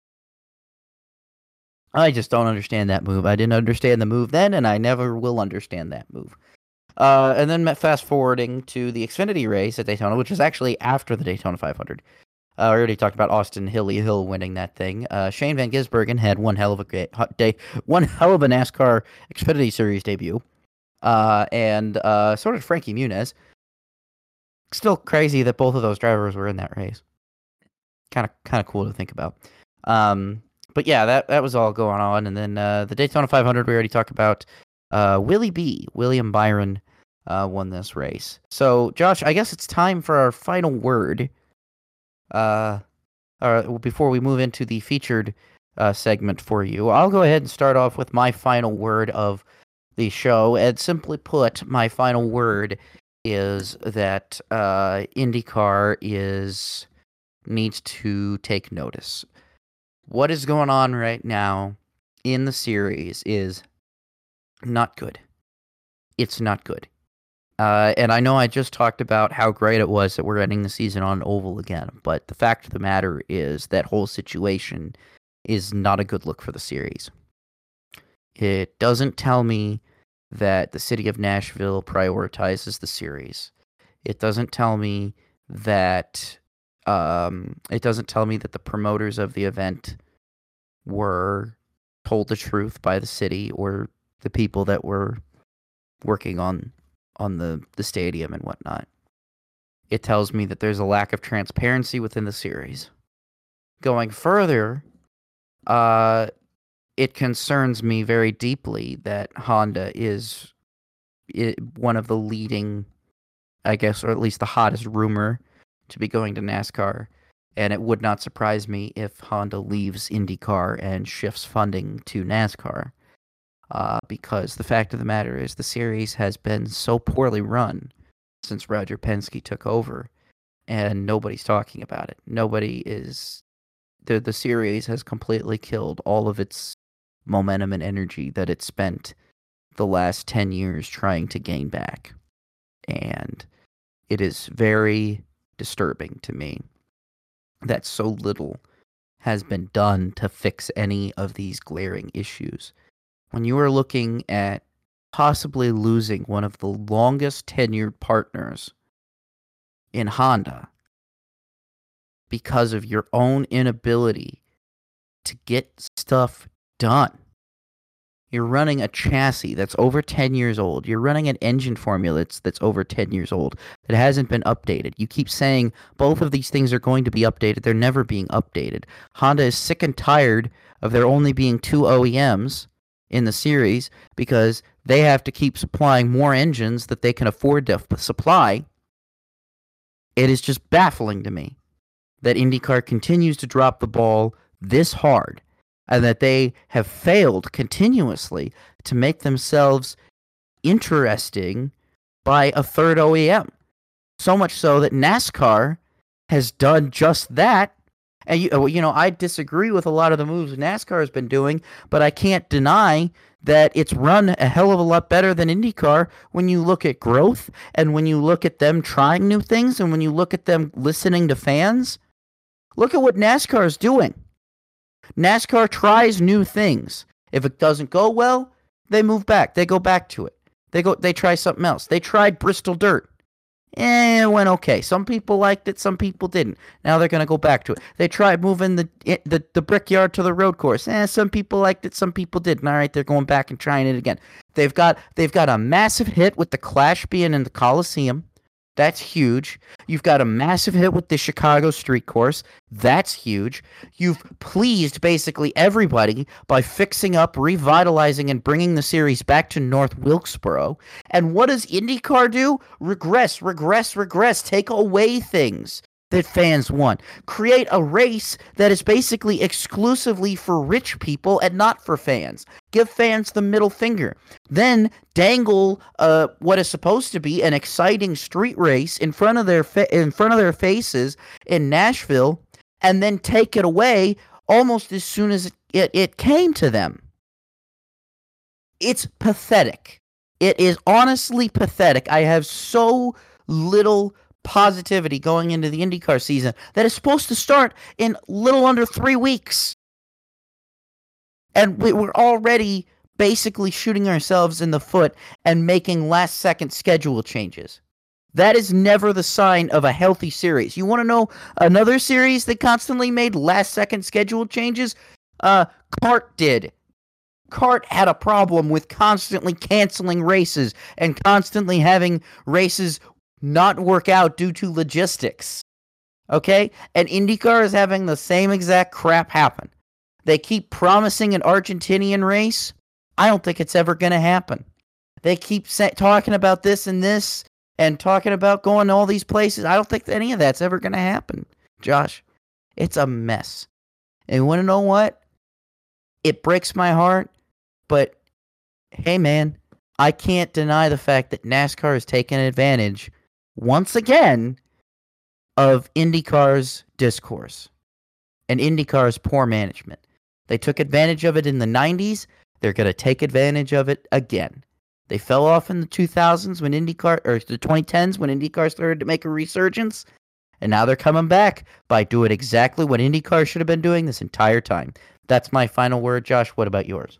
just don't understand that move. I didn't understand the move then, and I never will understand that move. And then fast forwarding to the Xfinity race at Daytona, which is actually after the Daytona 500. We already talked about Austin Hill winning that thing. Shane Van Gisbergen had one hell of a NASCAR Xfinity Series debut. And so did Frankie Muniz. Still crazy that both of those drivers were in that race. Kind of cool to think about. But yeah, that was all going on. And then the Daytona 500 we already talked about. William Byron won this race. So Josh, I guess it's time for our final word. Before we move into the featured segment for you, I'll go ahead and start off with my final word of the show. And simply put, my final word is that IndyCar needs to take notice. What is going on right now in the series is not good. It's not good. And I know I just talked about how great it was that we're ending the season on oval again, but the fact of the matter is that whole situation is not a good look for the series. It doesn't tell me that the city of Nashville prioritizes the series. It doesn't tell me that the promoters of the event were told the truth by the city or the people that were working on the stadium and whatnot. It tells me that there's a lack of transparency within the series. Going further, it concerns me very deeply that Honda is one of the leading, I guess, or at least the hottest rumor to be going to NASCAR. And it would not surprise me if Honda leaves IndyCar and shifts funding to NASCAR. Because the fact of the matter is the series has been so poorly run since Roger Penske took over, and nobody's talking about it. Nobody is... The series has completely killed all of its momentum and energy that it spent the last 10 years trying to gain back. And it is very disturbing to me that so little has been done to fix any of these glaring issues. When you are looking at possibly losing one of the longest tenured partners in Honda because of your own inability to get stuff done. You're running a chassis that's over 10 years old. You're running an engine formula that's over 10 years old that hasn't been updated. You keep saying both of these things are going to be updated. They're never being updated. Honda is sick and tired of there only being 2 OEMs in the series because they have to keep supplying more engines that they can afford to supply. It is just baffling to me that IndyCar continues to drop the ball this hard, and that they have failed continuously to make themselves interesting by a third OEM. So much so that NASCAR has done just that. And I disagree with a lot of the moves NASCAR has been doing, but I can't deny that it's run a hell of a lot better than IndyCar when you look at growth and when you look at them trying new things and when you look at them listening to fans. Look at what NASCAR is doing. NASCAR tries new things. If it doesn't go well, they move back. They go back to it. They try something else. They tried Bristol Dirt. It went okay. Some people liked it, some people didn't. Now they're going to go back to it. They tried moving the Brickyard to the road course. Some people liked it, some people didn't. All right, they're going back and trying it again. They've got a massive hit with the Clash being in the Coliseum. That's huge. You've got a massive hit with the Chicago Street Course. That's huge. You've pleased basically everybody by fixing up, revitalizing, and bringing the series back to North Wilkesboro. And what does IndyCar do? Regress. Take away things that fans want. Create a race that is basically exclusively for rich people and not for fans. Give fans the middle finger. Then dangle what is supposed to be an exciting street race in front of their faces in Nashville, and then take it away almost as soon as it came to them. It's pathetic. It is honestly pathetic. I have so little positivity going into the IndyCar season that is supposed to start in little under 3 weeks. And we're already basically shooting ourselves in the foot and making last-second schedule changes. That is never the sign of a healthy series. You want to know another series that constantly made last-second schedule changes? CART did. CART had a problem with constantly canceling races and constantly having races not work out due to logistics. Okay? And IndyCar is having the same exact crap happen. They keep promising an Argentinian race. I don't think it's ever going to happen. They keep talking about this and talking about going to all these places. I don't think any of that's ever going to happen, Josh. It's a mess. And you want to know what? It breaks my heart, but hey, man, I can't deny the fact that NASCAR has taken advantage once again of IndyCar's discourse and IndyCar's poor management. They took advantage of it in the 90s. They're going to take advantage of it again. They fell off in the 2000s when IndyCar, or the 2010s when IndyCar started to make a resurgence. And now they're coming back by doing exactly what IndyCar should have been doing this entire time. That's my final word. Josh, what about yours?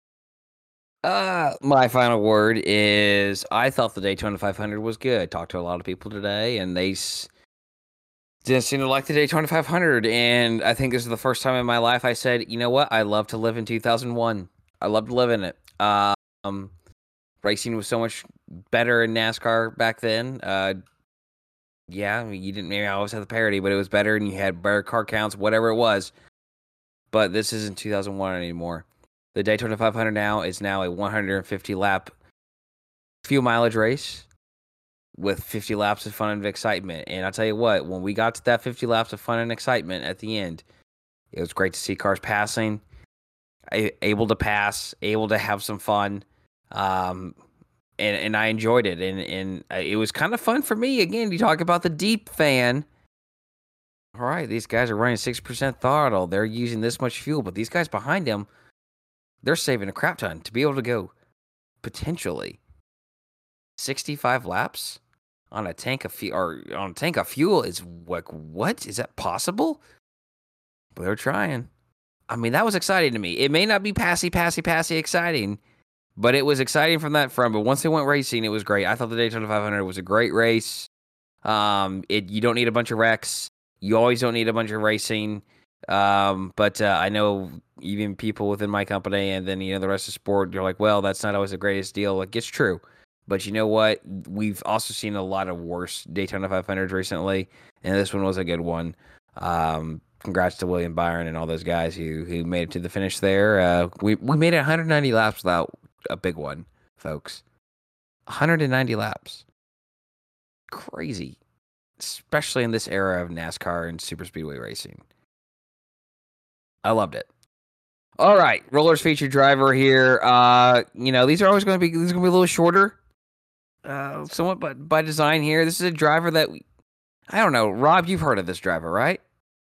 My final word is I thought the Daytona 500 was good. Talked to a lot of people today, and they didn't seem to like the Daytona 500, and I think this is the first time in my life I said, you know what, I love to live in 2001. I love to live in it. Racing was so much better in NASCAR back then. Yeah, I mean, you didn't maybe always have the parity, but it was better, and you had better car counts, whatever it was. But this isn't 2001 anymore. The Daytona 500 now is a 150 lap fuel mileage race with 50 laps of fun and excitement. And I'll tell you what, when we got to that 50 laps of fun and excitement at the end, it was great to see cars passing, able to pass, able to have some fun. And I enjoyed it. And it was kind of fun for me. Again, you talk about the deep fan. All right, these guys are running 6% throttle. They're using this much fuel, but these guys behind them, they're saving a crap ton to be able to go potentially 65 laps on a tank of fuel is like, what? Is that possible? But they're trying. I mean, that was exciting to me. It may not be passy exciting, but it was exciting from that front. But once they went racing, it was great. I thought the Daytona 500 was a great race. You don't need a bunch of wrecks. You always don't need a bunch of racing. But I know even people within my company and then, the rest of the sport, you're like, well, that's not always the greatest deal. Like, it's true. But you know what? We've also seen a lot of worse Daytona 500s recently, and this one was a good one. Congrats to William Byron and all those guys who made it to the finish there. We made it 190 laps without a big one, folks. 190 laps. Crazy. Especially in this era of NASCAR and super speedway racing. I loved it. All right, Rollers featured driver here. These are always going to be a little shorter, somewhat, but by design here. This is a driver that I don't know. Rob, you've heard of this driver, right?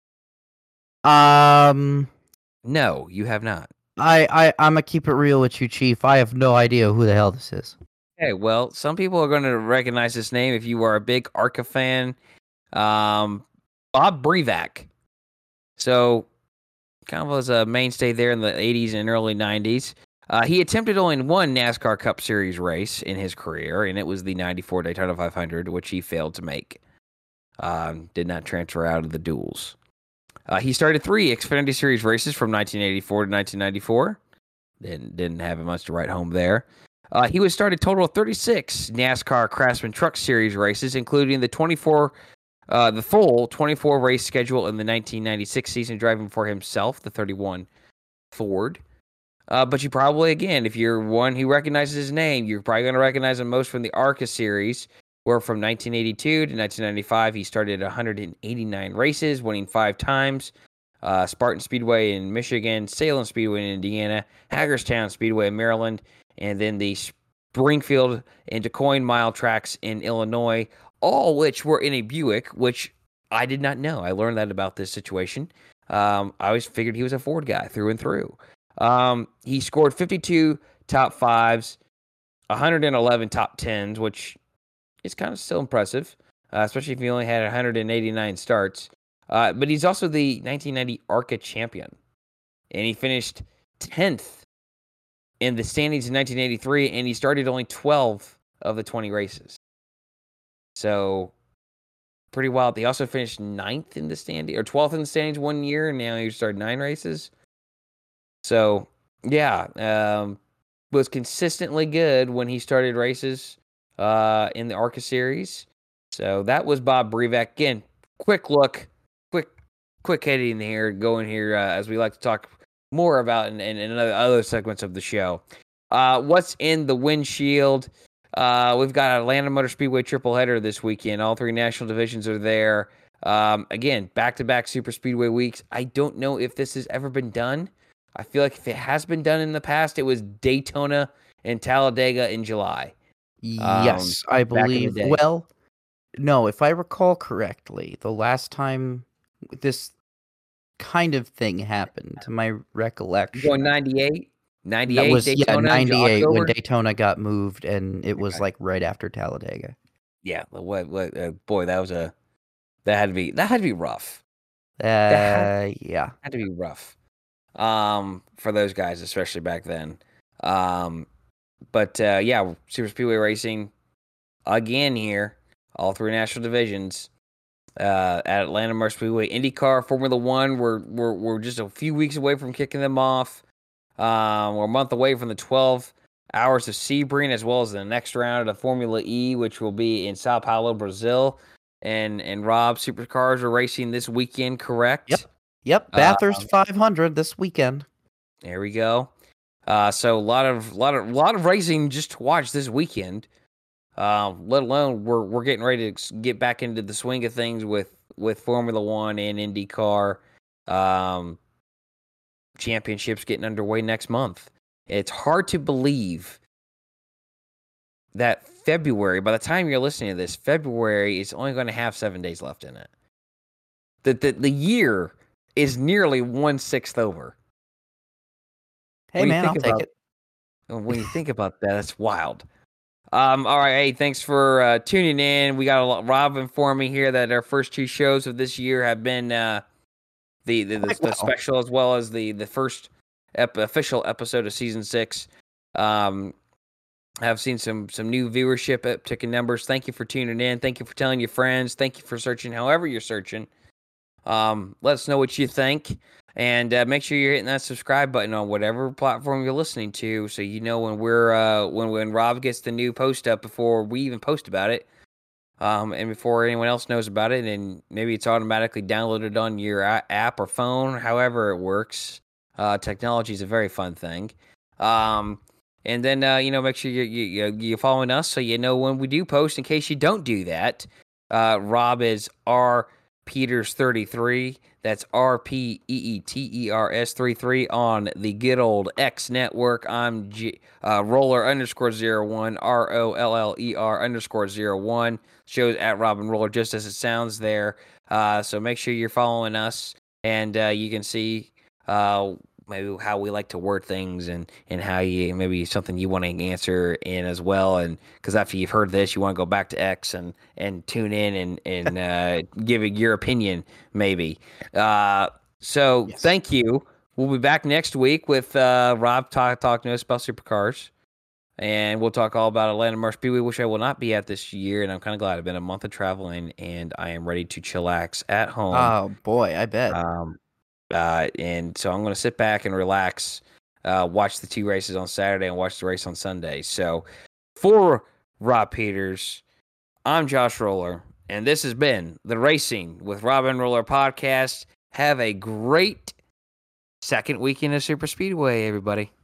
No, you have not. I'm gonna keep it real with you, Chief. I have no idea who the hell this is. Okay, well, some people are going to recognize this name if you are a big ARCA fan. Bob Brevak. So, kind of was a mainstay there in the 80s and early 90s. He attempted only one NASCAR Cup Series race in his career, and it was the 94 Daytona 500, which he failed to make. Did not transfer out of the duels. He started 3 Xfinity Series races from 1984 to 1994. Didn't have much to write home there. He was started total of 36 NASCAR Craftsman Truck Series races, including the full 24 race schedule in the 1996 season, driving for himself, the 31 Ford. But you probably, again, if you're one who recognizes his name, you're probably going to recognize him most from the ARCA series, where from 1982 to 1995, he started 189 races, winning 5 times. Spartan Speedway in Michigan, Salem Speedway in Indiana, Hagerstown Speedway in Maryland, and then the Springfield and DuQuoin Mile tracks in Illinois, all which were in a Buick, which I did not know. I learned that about this situation. I always figured he was a Ford guy through and through. He scored 52 top 5s, 111 top 10s, which is kind of still impressive, especially if he only had 189 starts. But he's also the 1990 ARCA champion, and he finished 10th in the standings in 1983, and he started only 12 of the 20 races. So, pretty wild. He also finished 9th in the standings, or 12th in the standings one year, and now he started 9 races. So, yeah, was consistently good when he started races in the ARCA series. So, that was Bob Brevak. Again, quick hitting here, going here as we like to talk more about in other segments of the show. What's in the windshield? We've got Atlanta Motor Speedway triple header this weekend. All 3 national divisions are there. Again, back-to-back super speedway weeks. I don't know if this has ever been done. I feel like if it has been done in the past, it was Daytona and Talladega in July. Yes, I believe. Well, no, if I recall correctly, the last time this kind of thing happened, to my recollection. Going 98? 98 that was, Daytona, 98 when Daytona got moved, and it was like right after Talladega. Yeah, boy, that had to be rough. Yeah, had to be rough. For those guys, especially back then. But yeah, super speedway racing again here. All 3 national divisions. at Atlanta Motor Speedway. IndyCar, Formula One, we're just a few weeks away from kicking them off. We're a month away from the 12 hours of Sebring, as well as the next round of the Formula E, which will be in Sao Paulo, Brazil. And Rob, supercars are racing this weekend, correct? Yep. Bathurst 500 this weekend. There we go. So a lot of racing just to watch this weekend. Let alone we're getting ready to get back into the swing of things with Formula One and IndyCar championships getting underway next month. It's hard to believe that February, by the time you're listening to this, February is only going to have 7 days left in it. The year is nearly 1/6 over. Hey, man, I'll take it. When you think about that, that's wild. All right, hey, thanks for tuning in. We got Rob informed me here that our first 2 shows of this year have been the special, as well as the first official episode of season 6. Have seen some new viewership uptick in numbers. Thank you for tuning in. Thank you for telling your friends. Thank you for searching however you're searching. Let us know what you think. And make sure you're hitting that subscribe button on whatever platform you're listening to, so you know when we're when Rob gets the new post up before we even post about it, and before anyone else knows about it, and maybe it's automatically downloaded on your app or phone, however it works. Technology is a very fun thing. And then make sure you're following us so you know when we do post. In case you don't do that, Rob is R Peters 33. That's RPEETERS 33 on the good old X network. I'm Roller _01 ROLLER _01. Shows at Robin Roller, just as it sounds there. So make sure you're following us, and you can see maybe how we like to word things, and how you maybe something you want to answer in as well. And because after you've heard this, you want to go back to X and tune in and give it your opinion maybe. So yes. Thank you. We'll be back next week with Rob talking to us about supercars, and we'll talk all about Atlanta Motor Speedway, which I will not be at this year, and I'm kind of glad. I've been a month of traveling, and I am ready to chillax at home. Oh boy, I bet. And so I'm going to sit back and relax, watch the 2 races on Saturday and watch the race on Sunday. So for Rob Peters, I'm Josh Roller, and this has been the Racing with Rob and Roller podcast. Have a great second weekend of Super Speedway, everybody.